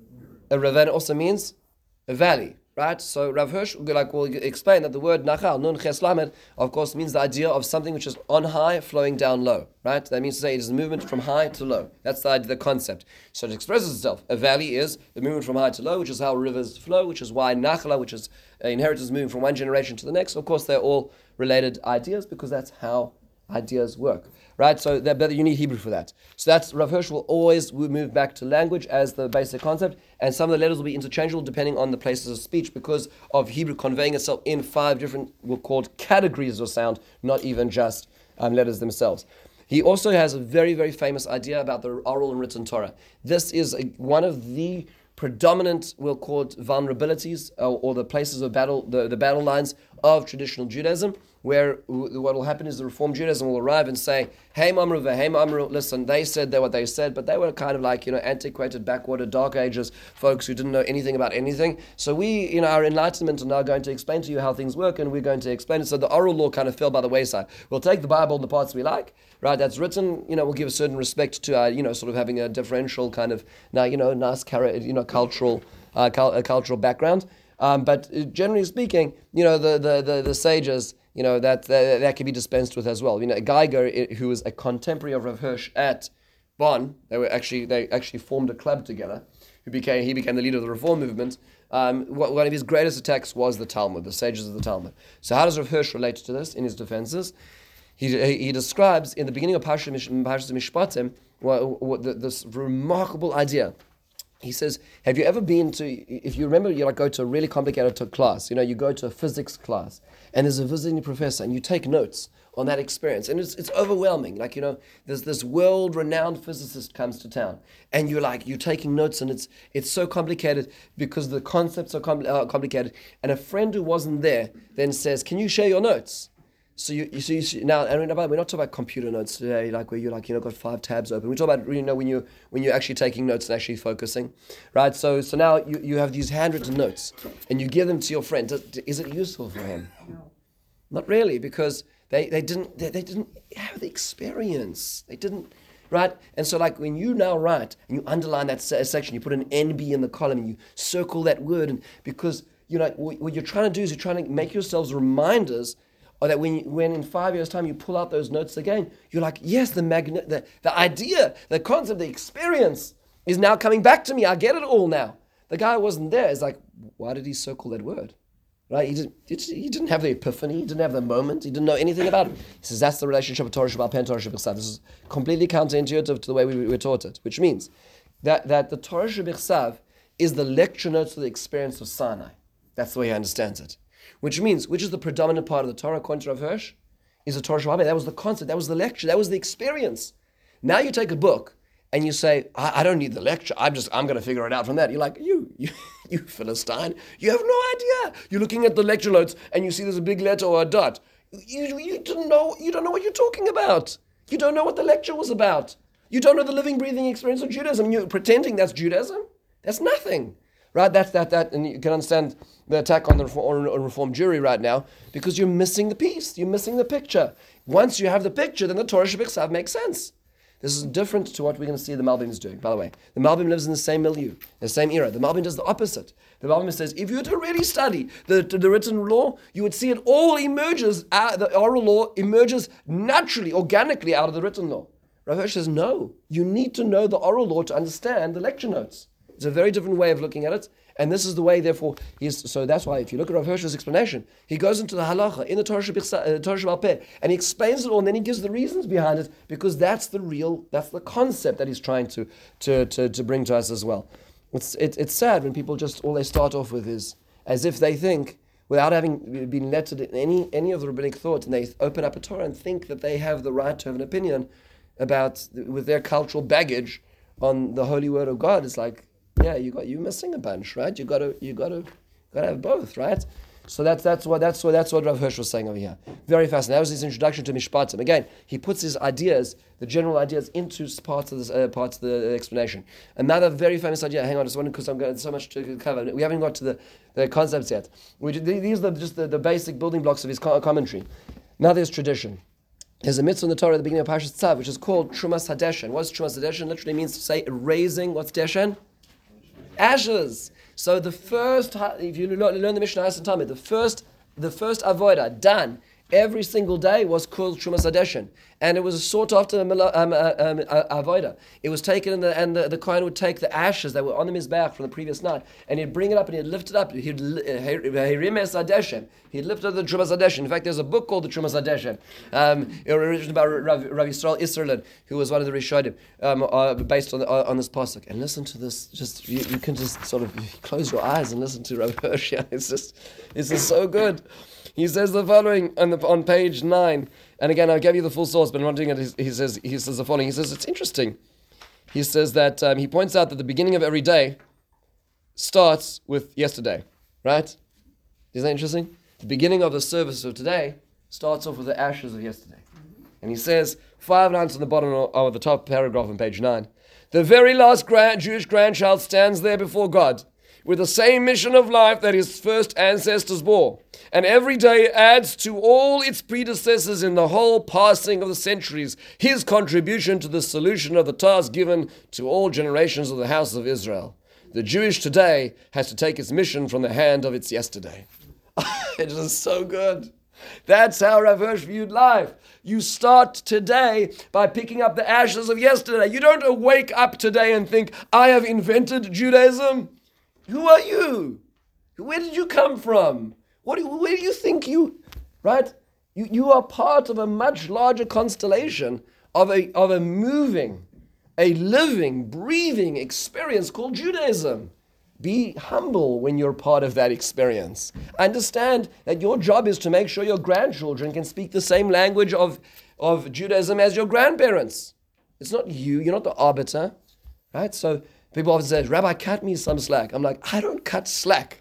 a raven also means a valley. Right, so Rav Hirsch like will explain that the word nachal, nun ches lamed, of course means the idea of something which is on high, flowing down low. Right, that means to say it is a movement from high to low. That's the idea, the concept. So it expresses itself. A valley is the movement from high to low, which is how rivers flow, which is why nachala, which is uh, inheritance moving from one generation to the next. Of course, they're all related ideas because that's how ideas work. Right, so that, you need Hebrew for that. So that's Rav Hirsch will always move back to language as the basic concept, and some of the letters will be interchangeable depending on the places of speech because of Hebrew conveying itself in five different, we'll call it categories of sound, not even just um, letters themselves. He also has a very, very famous idea about the oral and written Torah. This is a, one of the predominant, we'll call it vulnerabilities, or, or the places of battle, the, the battle lines of traditional Judaism, where what will happen is the Reform Judaism will arrive and say, hey Mamru, hey Mamru, listen, they said they what they said, but they were kind of like, you know, antiquated, backwater, dark ages folks who didn't know anything about anything. So we, you know, our enlightenment are now going to explain to you how things work, and we're going to explain it. So the oral law kind of fell by the wayside. We'll take the Bible, the parts we like, right, that's written, you know, we'll give a certain respect to our, you know, sort of having a differential kind of, now, you know, nice, you know, cultural, uh, a cultural background. Um, but generally speaking, you know, the, the, the, the sages, you know, that, that that can be dispensed with as well. You know, Geiger, who was a contemporary of Rav Hirsch at Bonn, they were actually they actually formed a club together. Who became he became the leader of the Reform movement. Um, one of his greatest attacks was the Talmud, the sages of the Talmud. So how does Rav Hirsch relate to this in his defenses? He he describes in the beginning of Parshas Mishpatim well, what, the, this remarkable idea. He says, have you ever been to, if you remember, you like go to a really complicated class, you know, you go to a physics class, and there's a visiting professor, and you take notes on that experience, and it's it's overwhelming. Like, you know, there's this world-renowned physicist comes to town, and you're like, you're taking notes, and it's it's so complicated because the concepts are com- uh, complicated, and a friend who wasn't there then says, can you share your notes? So you, you, so you see, now, and we're not talking about computer notes today, like where you like you know got five tabs open. We talk about you know when you when you're actually taking notes and actually focusing, right? So so now you, you have these handwritten notes, and you give them to your friend. Does, is it useful for him? No. Not really, because they, they didn't they, they didn't have the experience. They didn't, right? And so like when you now write and you underline that section, you put an N B in the column, and you circle that word, and because you know what you're trying to do is you're trying to make yourselves reminders. Or that when, you, when in five years' time you pull out those notes again, you're like, yes, the magna- the, the idea, the concept, the experience is now coming back to me. I get it all now. The guy who wasn't there is like, why did he circle that word? Right? He didn't, he didn't have the epiphany. He didn't have the moment. He didn't know anything about it. He says that's the relationship of Torah Shabbat Pen, Torah Shabbat Chsav. This is completely counterintuitive to the way we were taught it, which means that, that the Torah Shabbat Chsav is the lecture notes of the experience of Sinai. That's the way he understands it. Which means, which is the predominant part of the Torah, according to Rav Hirsch, is the Torah Shabbat. That was the concept, that was the lecture, that was the experience. Now you take a book and you say, I, I don't need the lecture, I'm just, I'm going to figure it out from that. You're like, you, you, you Philistine, you have no idea. You're looking at the lecture notes and you see there's a big letter or a dot. You, you don't know, you don't know what you're talking about. You don't know what the lecture was about. You don't know the living, breathing experience of Judaism. You're pretending that's Judaism. That's nothing. Right, that's that, that, and you can understand the attack on the reform, on Reform Jewry right now because you're missing the piece, you're missing the picture. Once you have the picture, then the Torah Shabbat Chsav makes sense. This is different to what we're going to see the Malbim is doing, by the way. The Malbim lives in the same milieu, the same era. The Malbim does the opposite. The Malbim says, if you were to really study the, the written law, you would see it all emerges, uh, the oral law emerges naturally, organically out of the written law. Rav Hirsch says, no, you need to know the oral law to understand the lecture notes. It's a very different way of looking at it, And this is the way, therefore, he's, so that's why if you look at Rav Hirsch's explanation, he goes into the halacha, in the Torah Sheba'al Peh, and he explains it all, and then he gives the reasons behind it, because that's the real, that's the concept that he's trying to to to, to bring to us as well. It's it, it's sad when people just, all they start off with is, as if they think, without having been lettered in any, any of the rabbinic thought, and they open up a Torah and think that they have the right to have an opinion about, with their cultural baggage, on the holy word of God. It's like, yeah, you got you missing a bunch, right? You got to you got to got to have both, right? So that's that's what that's what that's what Rav Hirsch was saying over here. Very fascinating. That was his introduction to Mishpatim. Again, he puts his ideas, the general ideas, into parts of this uh, parts of the explanation. Another very famous idea. Hang on, just one, because I'm got so much to cover. We haven't got to the, the concepts yet. We, these are just the, the basic building blocks of his commentary. Now there's tradition. There's a mitzvah in the Torah at the beginning of Parshas Tzav, which is called Trumas HaDeshen. What's Trumas HaDeshen? Literally means to say raising. What's Deshen? Ashes. So the first, if you learn the Mishnah and Talmud, the first, the first avodah done every single day was called Trumas HaDeshen, and it was sought after um, um, um, avodah. It was taken, in the, and the, the Kohen would take the ashes that were on the mizbeach from the previous night, and he'd bring it up and he'd lift it up. He'd Hirimes HaDeshen. He'd lift up the Trumas HaDeshen. In fact, there's a book called the Trumas HaDeshen, um, written by Rav, Rav Yisrael Isserlin, who was one of the Rishonim, um, uh, based on the, uh, on this pasuk. And listen to this. Just you, you can just sort of close your eyes and listen to Rav Hirsch. It's just, it's just so good. He says the following on the on page nine, and again I'll give you the full source, but I'm not doing it. He, he says he says the following. He says it's interesting. He says that um, he points out that the beginning of every day starts with yesterday, right? Isn't that interesting? The beginning of the service of today starts off with the ashes of yesterday, and he says five lines on the bottom of the top paragraph on page nine. The very last grand, Jewish grandchild stands there before God with the same mission of life that his first ancestors bore, and every day adds to all its predecessors in the whole passing of the centuries his contribution to the solution of the task given to all generations of the house of Israel. The Jewish today has to take its mission from the hand of its yesterday. It is so good. That's how Rav Hirsch viewed life. You start today by picking up the ashes of yesterday. You don't wake up today and think, I have invented Judaism. Who are you? Where did you come from? What do you, where do you think you, right? You you are part of a much larger constellation of a of a moving, a living, breathing experience called Judaism. Be humble when you're part of that experience. Understand that your job is to make sure your grandchildren can speak the same language of, of Judaism as your grandparents. It's not you, you're not the arbiter, right? So people often say, Rabbi, cut me some slack. I'm like, I don't cut slack.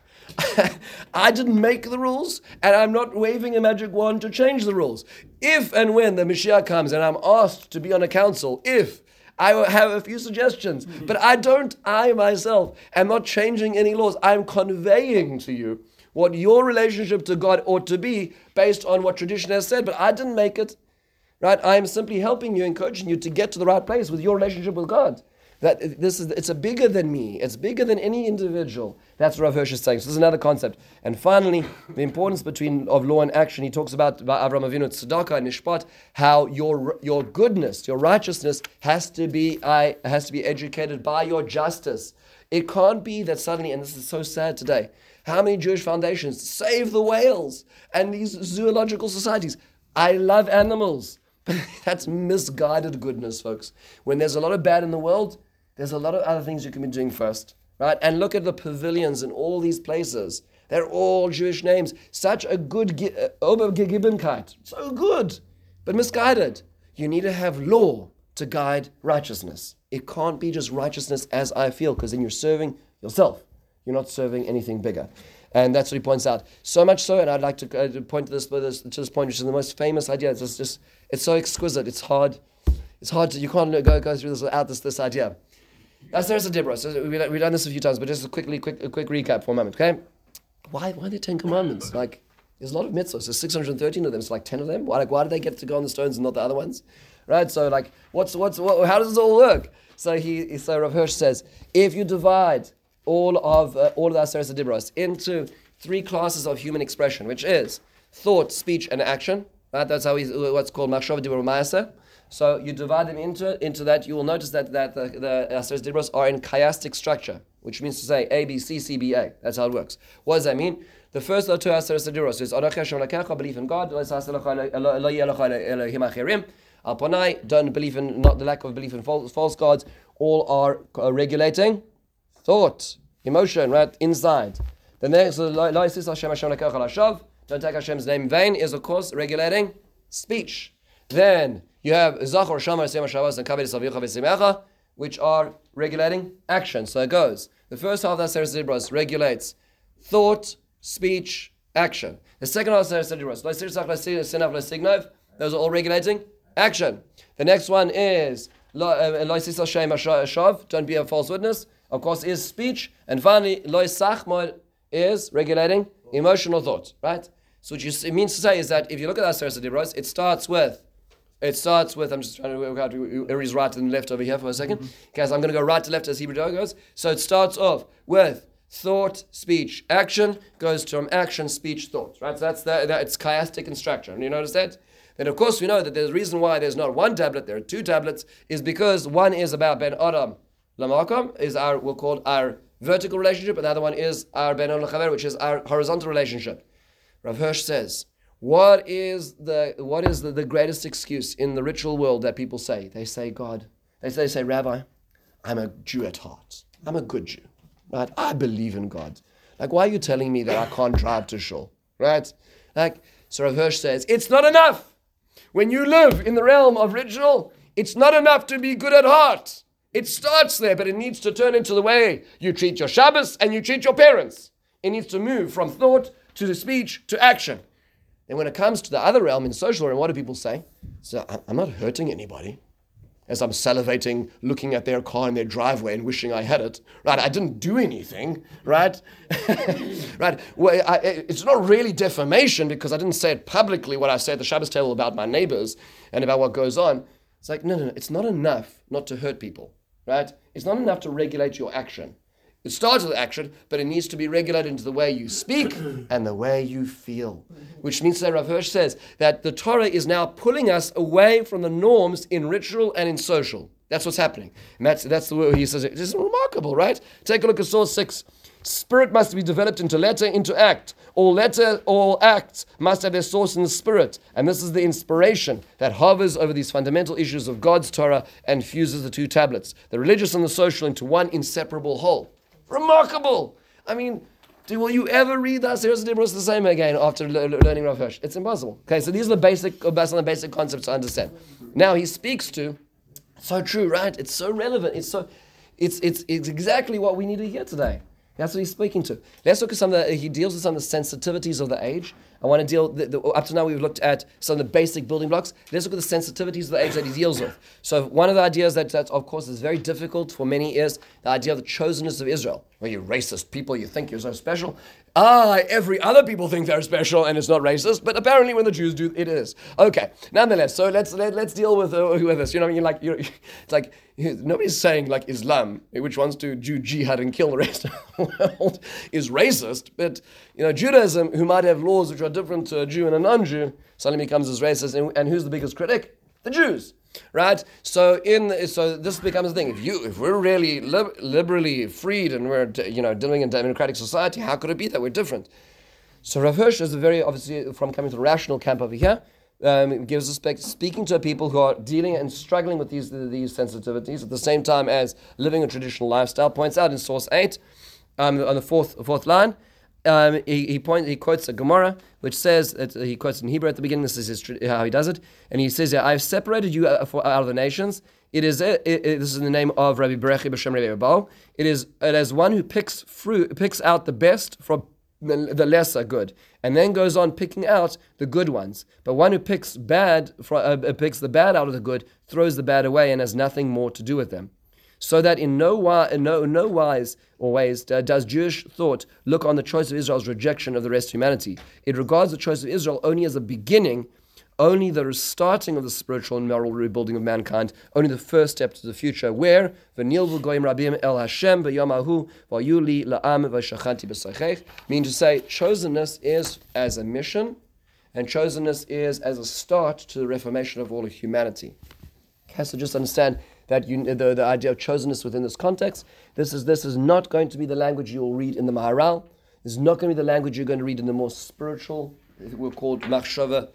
I didn't make the rules, and I'm not waving a magic wand to change the rules. If and when the Mashiach comes and I'm asked to be on a council, if I will have a few suggestions, mm-hmm. but I don't, I myself am not changing any laws. I'm conveying to you what your relationship to God ought to be based on what tradition has said, but I didn't make it, right? I am simply helping you, encouraging you to get to the right place with your relationship with God. That this is, it's a bigger than me. It's bigger than any individual. That's what Rav Hirsch is saying. So this is another concept. And finally, the importance between of law and action. He talks about, about Avraham Avinu, tzedakah and mishpat, how your your goodness, your righteousness has to be I has to be educated by your justice. It can't be that suddenly, and this is so sad today, how many Jewish foundations save the whales and these zoological societies. I love animals. But that's misguided goodness, folks. When there's a lot of bad in the world, there's a lot of other things you can be doing first, right? And look at the pavilions in all these places. They're all Jewish names. Such a good Obergegebenkeit. So good, but misguided. You need to have law to guide righteousness. It can't be just righteousness as I feel, because then you're serving yourself. You're not serving anything bigger. And that's what he points out. So much so, and I'd like to uh, point to this, to this point, which is the most famous idea. It's just, just it's so exquisite. It's hard. It's hard to, you can't go, go through this without this, this idea. That's there's a Deborah. So we, we've done this a few times, but just a quickly, quick, a quick recap for a moment, okay? Why, why the Ten Commandments? Like, there's a lot of mitzvahs. There's six hundred thirteen of them. It's like ten of them. Why, like, why do they get to go on the stones and not the other ones? Right? So, like, what's, what's, what, how does this all work? So he, so Rav Hirsch says, if you divide all of uh, all of the Aseret Dibros into three classes of human expression, which is thought, speech, and action. Right? That's how he's what's called Machshava Dibur Ma'aseh. So you divide them into into that. You will notice that that the, the Aseret Dibros are in chiastic structure, which means to say A, B, C, C, B, A. That's how it works. What does that mean? The first of the two Aseret Dibros is Anochi Hashem Elokecha, belief in God. Alponai, don't believe in, not the lack of belief in false, false gods. All are uh, regulating thought, emotion, right, inside. The next, don't take Hashem's name in vain, is of course regulating speech. Then you have Zachor, Shamar, Sema, Shavas, and Kabed, Savicha, Vesimecha, which are regulating action. So it goes. The first half of the Aseret Dibros regulates thought, speech, action. The second half of the Aseret Dibros, those are all regulating action. The next one is don't be a false witness. Of course, is speech. And finally, is regulating emotional thought. Right? So what you, it means to say is that if you look at that Aseret Dibros, it starts with, it starts with, I'm just trying to work out everybody's right and left over here for a second. Mm-hmm. Okay, so I'm going to go right to left as Hebrew goes. So it starts off with thought, speech, action, goes from action, speech, thought. Right? So that's the, that, it's chiastic in structure. You notice that? Then of course we know that there's a reason why there's not one tablet, there are two tablets, is because one is about Ben Adam Lamakom, is our, we'll call it our vertical relationship, and the other one is our Ben Adam Lachaver, which is our horizontal relationship. Rav Hirsch says, what is the what is the, the greatest excuse in the ritual world that people say? They say, God, they say, they say, Rabbi, I'm a Jew at heart. I'm a good Jew. Right? I believe in God. Like, why are you telling me that I can't drive to shul? Right? Like, so Rav Hirsch says, it's not enough. When you live in the realm of ritual, it's not enough to be good at heart. It starts there, but it needs to turn into the way you treat your Shabbos and you treat your parents. It needs to move from thought to the speech to action. And when it comes to the other realm in social realm, what do people say? So I'm not hurting anybody. As I'm salivating, looking at their car in their driveway and wishing I had it, right? I didn't do anything, right? right? Well, I, it's not really defamation because I didn't say it publicly what I say at the Shabbos table about my neighbors and about what goes on. It's like, no, no, no. It's not enough not to hurt people, right? It's not enough to regulate your action. It starts with action, but it needs to be regulated into the way you speak and the way you feel. Which means that Rav Hirsch says that the Torah is now pulling us away from the norms in ritual and in social. That's what's happening. And that's that's the word he says. It's remarkable, right? Take a look at source six. Spirit must be developed into letter, into act. All letter, all acts must have their source in the spirit. And this is the inspiration that hovers over these fundamental issues of God's Torah and fuses the two tablets, the religious and the social, into one inseparable whole. Remarkable! I mean, do, will you ever read that Aseret Dibros the same again after le- le- learning Rav Hirsch? It's impossible. Okay, so these are the basic, based on the basic concepts to understand. Now he speaks to, so true, right? It's so relevant. It's so, it's it's it's exactly what we need to hear today. That's what he's speaking to. Let's look at some of the, he deals with some of the sensitivities of the age. I want to deal, the, the, up to now we've looked at some of the basic building blocks. Let's look at the sensitivities of the age that he deals with. So one of the ideas that, that of course is very difficult for many is the idea of the chosenness of Israel. Well, you racist people, you think you're so special. Ah, every other people think they're special and it's not racist, but apparently when the Jews do, it is. Okay, nonetheless, so let's let, let's deal with uh, with this. You know, I mean, like you're, it's like nobody's saying like Islam, which wants to do jihad and kill the rest of the world, is racist. But you know, Judaism, who might have laws which are different to a Jew and a non-Jew, suddenly becomes as racist. And, and who's the biggest critic? The Jews. Right, so in so this becomes a thing. If you, if we're really lib- liberally freed and we're you know living in a democratic society, how could it be that we're different? So Rav Hirsch is a very obviously from coming to the rational camp over here. Um, gives respect, speaking to people who are dealing and struggling with these these sensitivities at the same time as living a traditional lifestyle. Points out in source eight, um, on the fourth fourth line. Um, he he, point, he quotes a Gemara which says that he quotes in Hebrew at the beginning. This is his, how he does it, and he says, "I've separated you out of the nations. It is it, it, this is in the name of Rabbi Berechi b'Shem Rabbi Abba. It is it is one who picks fruit, picks out the best from the, the lesser good, and then goes on picking out the good ones. But one who picks bad, uh, picks the bad out of the good, throws the bad away, and has nothing more to do with them." So that in no, wi- no, no wise or ways does Jewish thought look on the choice of Israel's rejection of the rest of humanity. It regards the choice of Israel only as a beginning, only the starting of the spiritual and moral rebuilding of mankind, only the first step to the future, where v'nilvu goyim rabim el Hashem v'yomahu v'yuli la'am v'shachanti b'saychech, meaning to say chosenness is as a mission, and chosenness is as a start to the reformation of all of humanity. has to just understand that you, the, the idea of chosenness within this context. This is this is not going to be the language you will read in the Maharal. This is not going to be the language you're going to read in the more spiritual, we're called machshava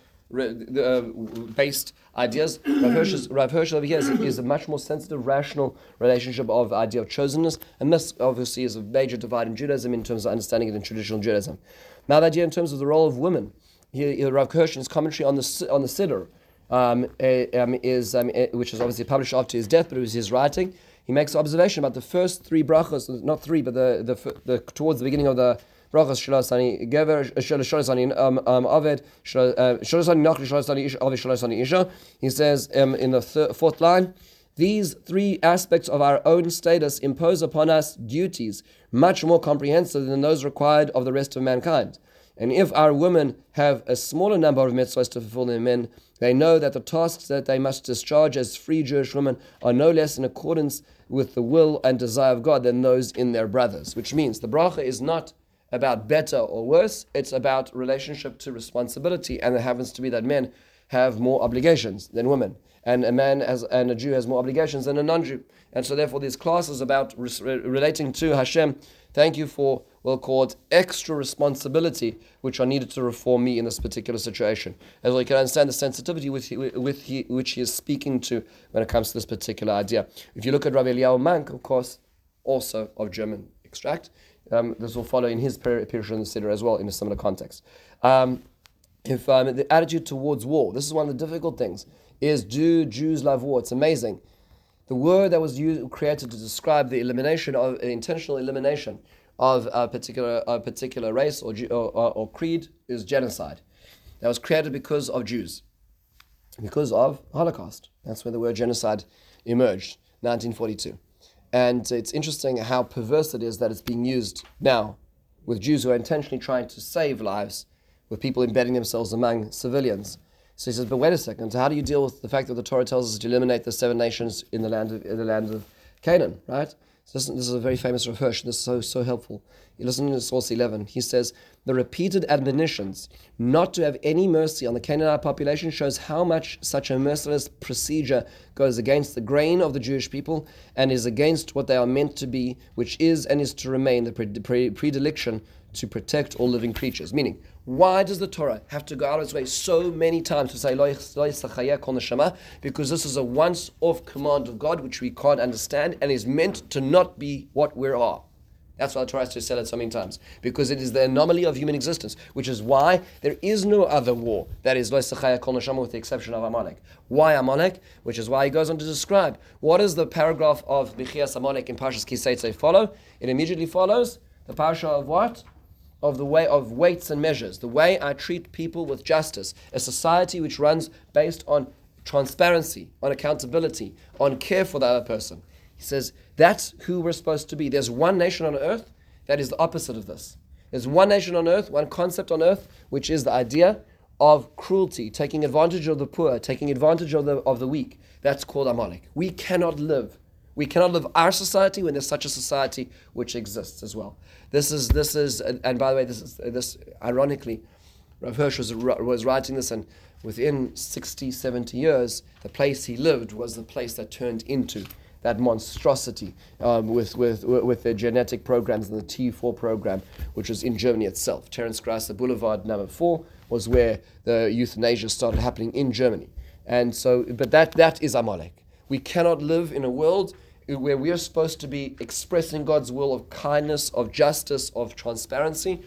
uh, based ideas. Rav Hirsch, Rav Hirsch over here is, is a much more sensitive, rational relationship of the idea of chosenness, and this obviously is a major divide in Judaism in terms of understanding it in traditional Judaism. Now the idea in terms of the role of women, here, here Rav Hirsch in his commentary on the on the Siddur, um, uh, um, is um, uh, which is obviously published after his death, but it was his writing. He makes an observation about the first three brachos, not three, but the, the, the towards the beginning of the brachos, Shalosani Gever, Shalosani Aved, Shalosani Nachri, Shalosani Isha, Aved, Shalosani Isha. He says um, in the thir- fourth line, these three aspects of our own status impose upon us duties much more comprehensive than those required of the rest of mankind. And if our women have a smaller number of mitzvahs to fulfill than men, they know that the tasks that they must discharge as free Jewish women are no less in accordance with the will and desire of God than those in their brothers. Which means the bracha is not about better or worse, it's about relationship to responsibility, and it happens to be that men have more obligations than women, and a man has, and a Jew has more obligations than a non-Jew, and so therefore these classes about re- relating to Hashem, thank you for, we'll call it extra responsibility, which are needed to reform me in this particular situation. As we can understand the sensitivity with, he, with he, which he is speaking to when it comes to this particular idea. If you look at Rabbi Eliyahu Mank, of course, also of German extract, um, this will follow in his Pirush on the Siddur as well in a similar context. Um, if um, the attitude towards war, this is one of the difficult things, is do Jews love war? It's amazing. The word that was used, created to describe the elimination of uh, intentional elimination of a particular a particular race or, or, or, or creed is genocide. That was created because of Jews, because of Holocaust. That's where the word genocide emerged, nineteen forty-two. And it's interesting how perverse it is that it's being used now with Jews who are intentionally trying to save lives, with people embedding themselves among civilians. So he says, but wait a second, how do you deal with the fact that the Torah tells us to eliminate the seven nations in the land of, in the land of Canaan, right? So this, this is a very famous Rav Hirsch, this is so, so helpful. You listen to source eleven, he says, the repeated admonitions not to have any mercy on the Canaanite population shows how much such a merciless procedure goes against the grain of the Jewish people and is against what they are meant to be, which is and is to remain the pre- pre- predilection to protect all living creatures. Meaning, why does the Torah have to go out of its way so many times to say Lo yisachaya kol neshama? Because this is a once-off command of God which we can't understand and is meant to not be what we are. That's why the Torah has to say it so many times, because it is the anomaly of human existence, which is why there is no other war that is Lo yisachaya kol neshama with the exception of Amalek. Why Amalek? Which is why he goes on to describe what does the paragraph of Bichias Amalek in Parshas Ki Seitzei follow? It immediately follows the parasha of what? Of the way of weights and measures, the way I treat people with justice, a society which runs based on transparency, on accountability, on care for the other person. He says, that's who we're supposed to be. There's one nation on earth that is the opposite of this. There's one nation on earth, one concept on earth, which is the idea of cruelty, taking advantage of the poor, taking advantage of the of the weak. That's called Amalek. We cannot live. We cannot live our society when there's such a society which exists as well. This is, this is, and by the way, this is, this, ironically, Rav Hirsch was, was writing this, and within sixty, seventy years, the place he lived was the place that turned into that monstrosity um, with, with, with their genetic programs and the T four program, which was in Germany itself. Terence Grasser Boulevard number four was where the euthanasia started happening in Germany. And so, but that that is Amalek. We cannot live in a world where we are supposed to be expressing God's will of kindness, of justice, of transparency,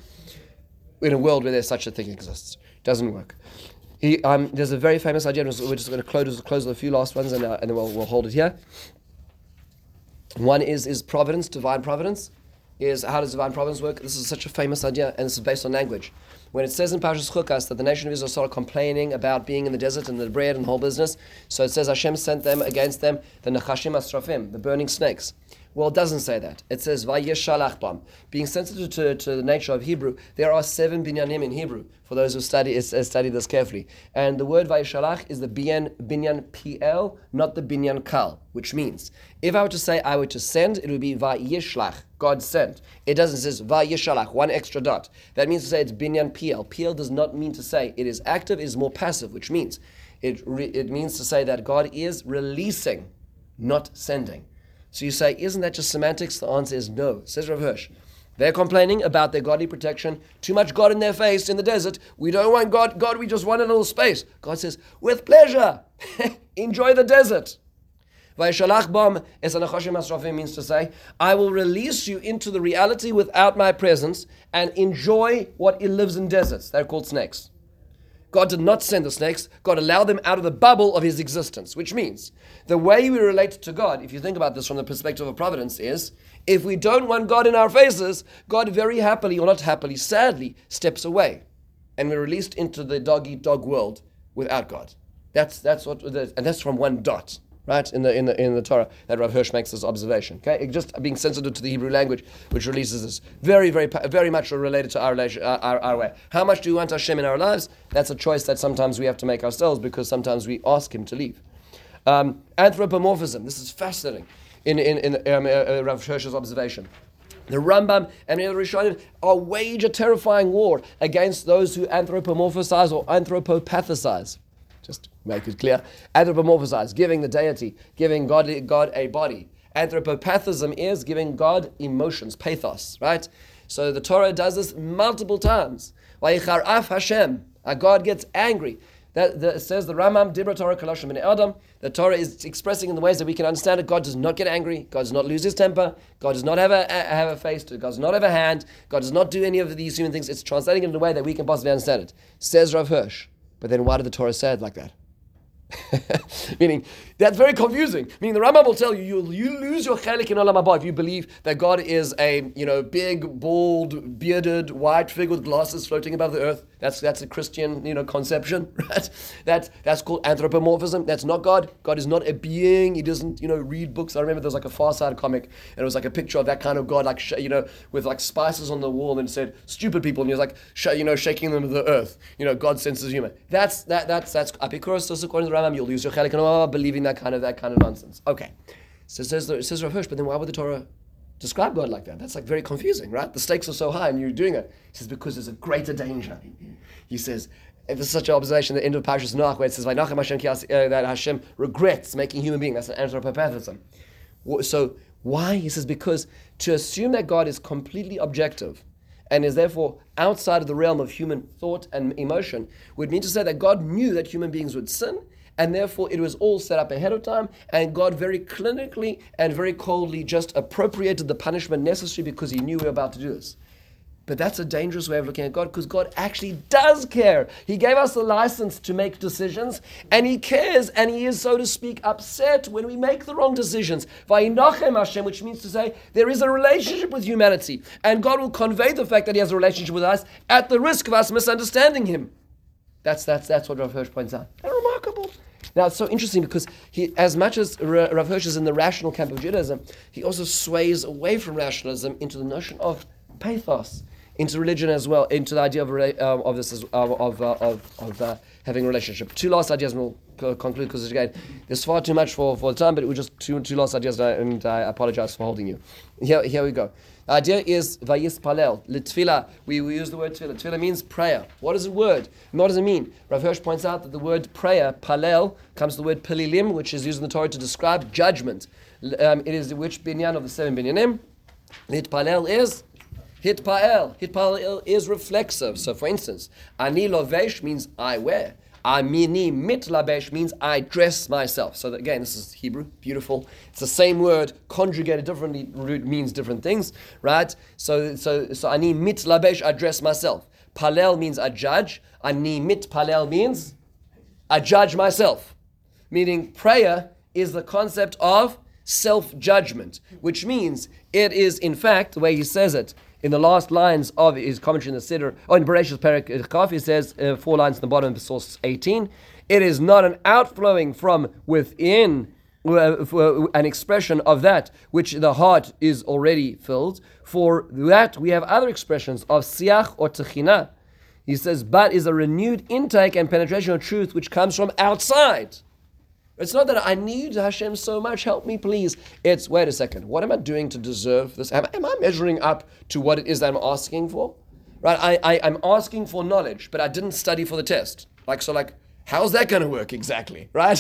in a world where there's such a thing exists. It doesn't work. He, um, there's a very famous idea, we're just going to close, close with a few last ones, and, uh, and then we'll, we'll hold it here. One is, is providence, divine providence. Is how does divine providence work? This is such a famous idea, and this is based on language. When it says in Parshas Chukas that the nation of Israel started complaining about being in the desert and the bread and the whole business, so it says Hashem sent them against them the Nechashim Asrafim, the burning snakes. Well, it doesn't say that. It says Vayeshalach bam. Being sensitive to, to the nature of Hebrew, there are seven binyanim in Hebrew, for those who study study this carefully. And the word Vayeshalach is the binyan, binyan P L, not the binyan Kal, which means, if I were to say I were to send, it would be Vayeshlach, God sent. It doesn't, it says Vayeshalach, one extra dot. That means to say it's binyan P L. P L does not mean to say it is active, it is more passive, which means, It, re, it means to say that God is releasing, not sending. So you say, isn't that just semantics? The answer is no. Says Rav Hirsch. They're complaining about their godly protection. Too much God in their face in the desert. We don't want God. God, we just want a little space. God says, with pleasure. Enjoy the desert. Vayishalach bam es anachashim asrafim means to say, I will release you into the reality without my presence and enjoy what it lives in deserts. They're called snakes. God did not send the snakes. God allowed them out of the bubble of his existence, which means the way we relate to God, if you think about this from the perspective of providence, is if we don't want God in our faces, God very happily, or not happily, sadly, steps away. And we're released into the dog-eat-dog world without God. That's that's what, and that's from one dot. Right, in the in the in the Torah that Rav Hirsch makes this observation. Okay, just being sensitive to the Hebrew language, which releases this, very very very much related to our relation, our, our way. How much do we want Hashem in our lives? That's a choice that sometimes we have to make ourselves because sometimes we ask Him to leave. Um, anthropomorphism. This is fascinating. In in in um, uh, uh, Rav Hirsch's observation. The Rambam and the other Rishonim are wage a terrifying war against those who anthropomorphize or anthropopathicize. Just make it clear. Anthropomorphize, giving the deity, giving God, God a body. Anthropopathism is giving God emotions, pathos, right? So the Torah does this multiple times. Vayicharaf Hashem, God gets angry. That, that says the Rambam, Dibra Torah Kaloshim in Adam. The Torah is expressing in the ways that we can understand it. God does not get angry. God does not lose his temper. God does not have a, a have a face. God does not have a hand. God does not do any of these human things. It's translating it in a way that we can possibly understand it. Says Rav Hirsch. But then why did the Torah say it like that? Meaning, that's very confusing. Meaning, the Rambam will tell you, you you lose your chelik in Olam Haba if you believe that God is a, you know, big, bald, bearded, white figure with glasses floating above the earth. That's that's a Christian, you know, conception, right? That, that's called anthropomorphism. That's not God. God is not a being. He doesn't, you know, read books. I remember there was like a Far Side comic, and it was like a picture of that kind of God, like, sh- you know, with like spices on the wall, and it said, stupid people, and he was like, sh- you know, shaking them to the earth. You know, God senses humor. That's, that, that's, that's, Epicurus, according to the Rambam, you'll lose your chelik and Olam Haba believing that kind of, that kind of nonsense. Okay. So it says, it says Rav Hirsch, but then why would the Torah describe God like that? That's like very confusing, right? The stakes are so high and you're doing it. He says, because there's a greater danger. He says, and there's such an observation at the end of Parashas Noach where it says, Vayinachem Hashem ki as- uh, that Hashem regrets making human beings. That's an anthropopathism. So why? He says, because to assume that God is completely objective and is therefore outside of the realm of human thought and emotion would mean to say that God knew that human beings would sin, and therefore it was all set up ahead of time, and God very clinically and very coldly just appropriated the punishment necessary because he knew we were about to do this. But that's a dangerous way of looking at God, because God actually does care. He gave us the license to make decisions, and he cares, and he is, so to speak, upset when we make the wrong decisions. Vayinachem Hashem, which means to say there is a relationship with humanity, and God will convey the fact that he has a relationship with us at the risk of us misunderstanding him. That's that's that's what Rav Hirsch points out. And remarkable. Now it's so interesting because he, as much as Rav Hirsch is in the rational camp of Judaism, he also sways away from rationalism into the notion of pathos, into religion as well, into the idea of um, of this as, uh, of uh, of of uh, having a relationship. Two last ideas, and we'll conclude because again, there's far too much for, for the time, but it was just two two last ideas, and I apologize for holding you. Here here we go. The idea is vayis palel, litfila. We, we use the word tefillah. Tefillah means prayer. What is the word? And what does it mean? Rav Hirsch points out that the word prayer, palel, comes from the word pelilim, which is used in the Torah to describe judgment. Um, it is the which binyan of the seven binyanim. Litpalel is hitpael. Hitpael is reflexive. So for instance, ani lovesh means I wear. Amini mitlabesh means I dress myself. So that, again, this is Hebrew, beautiful. It's the same word, conjugated differently, root means different things, right? So, so, so ani mitlabesh, I dress myself. Palel means I judge. Ani mitpalel means I judge myself. Meaning prayer is the concept of self-judgment, which means it is, in fact, the way he says it, in the last lines of his commentary in the Siddur, or in Bereshit Perek Kaf, he says, uh, four lines in the bottom of source eighteen, it is not an outflowing from within, uh, for an expression of that which the heart is already filled. For that we have other expressions of siach or techina. He says, but is a renewed intake and penetration of truth which comes from outside. It's not that I need Hashem so much, help me please. It's, wait a second, what am I doing to deserve this? Am, am I measuring up to what it is that I'm asking for? Right, I, I, I'm asking for knowledge, but I didn't study for the test. Like, so like, How's that going to work exactly, right?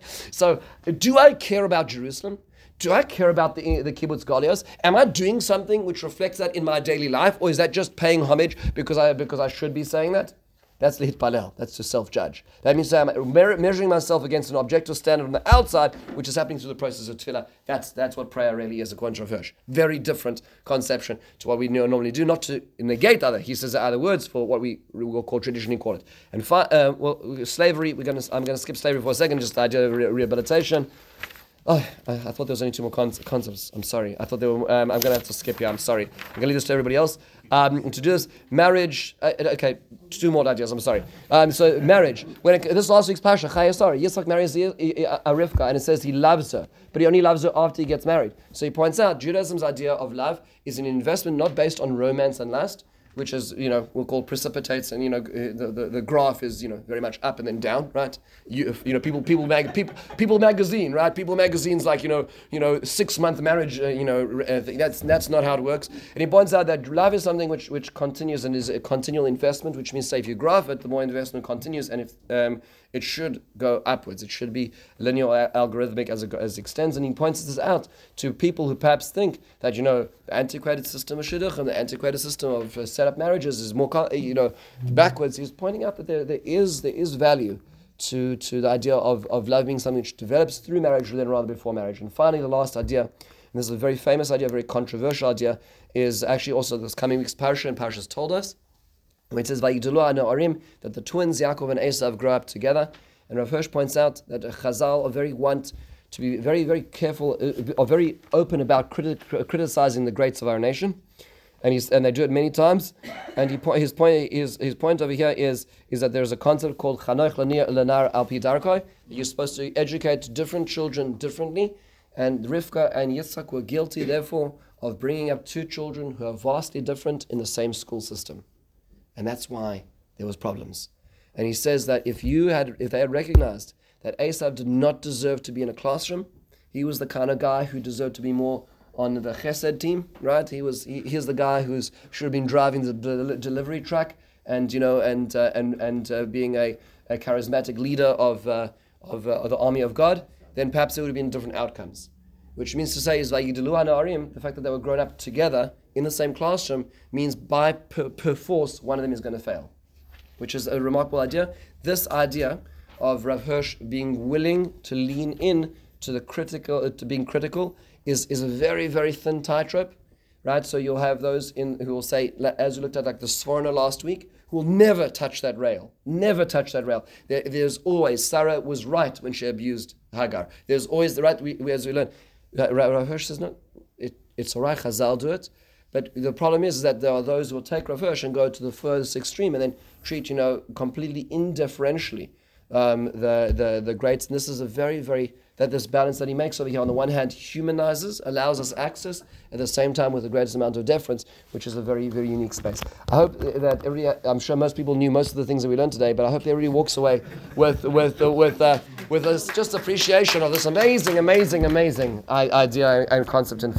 So, do I care about Jerusalem? Do I care about the, the kibbutz galios? Am I doing something which reflects that in my daily life, or is that just paying homage because I because I should be saying that? That's the hitpalel. That's to self-judge. That means I'm measuring myself against an objective standard on the outside, which is happening through the process of tefillah. That's that's what prayer really is, according to Rav Hirsch. Very different conception to what we normally do. Not to negate other. He says other words for what we will call traditionally call it. And fi- uh, well, slavery. We're gonna. I'm going to skip slavery for a second. Just the idea of re- rehabilitation. Oh, I, I thought there was only two more con- concepts. I'm sorry. I thought there were. Um, I'm going to have to skip here. I'm sorry. I'm going to leave this to everybody else. Um, to do this, marriage. Uh, okay, two more ideas. I'm sorry. Um, so marriage. When it, this last week's parsha, Chayasar, Yitzchak marries a Rivka, and it says he loves her, but he only loves her after he gets married. So he points out Judaism's idea of love is an investment not based on romance and lust, which is, you know, we'll call precipitates, and, you know, the, the, the graph is, you know, very much up and then down, right? You, you know, people, people, mag, people, people magazine, right? People magazine's like, you know, you know, six month marriage, uh, you know, uh, that's that's not how it works. And he points out that love is something which which continues and is a continual investment, which means, say, if you graph it, the more investment continues, and if um, it should go upwards, it should be linear, algorithmic as it, as it extends. And he points this out to people who perhaps think that, you know, the antiquated system of shidduch and the antiquated system of uh, set up marriages is more, you know, backwards. He's pointing out that there there is there is value to to the idea of, of love being something which develops through marriage rather than rather before marriage. And finally, the last idea, and this is a very famous idea, a very controversial idea, is actually also this coming week's parsha, and Parshas told us, when it says Vayigdalu Ha'Na'arim, that the twins Yaakov and Esav grow up together. And Rav Hirsch points out that Chazal are very want to be very, very careful, uh, are very open about criti- criticizing the greats of our nation. And he's, and they do it many times. And he, his point his, his point over here is, is that there's a concept called Chanoich Lanar Al Pi Darkoi. You're supposed to educate different children differently. And Rivka and Yitzchak were guilty, therefore, of bringing up two children who are vastly different in the same school system. And that's why there was problems. And he says that if you had, if they had recognized that Esav did not deserve to be in a classroom, he was the kind of guy who deserved to be more on the Chesed team, right? He was. He, he's the guy who's should have been driving the del- delivery truck, and you know, and uh, and and uh, being a, a charismatic leader of uh, of, uh, of the army of God. Then perhaps there would have been different outcomes. Which means to say is Vayigdalu Ha'Na'arim, the fact that they were grown up together in the same classroom means by per, per force one of them is going to fail, which is a remarkable idea. This idea of Rav Hirsch being willing to lean in to the critical, uh, to being critical, is is a very, very thin tightrope, right? So you'll have those in who will say, as we looked at like the Sforno last week, who will never touch that rail, never touch that rail. There, there's always, Sarah was right when she abused Hagar. There's always the right, we, we, as we learn. Rav Hirsch says, no, it, it's all right, Chazal do it. But the problem is, is that there are those who will take Rav Hirsch and go to the furthest extreme and then treat, you know, completely indifferentially um, the, the, the greats. And this is a very, very, that this balance that he makes over here, on the one hand, humanizes, allows us access, at the same time with the greatest amount of deference, which is a very, very unique space. I hope that every, I'm sure most people knew most of the things that we learned today, but I hope everybody walks away with with uh, with uh, with uh, just appreciation of this amazing, amazing, amazing idea and concept. And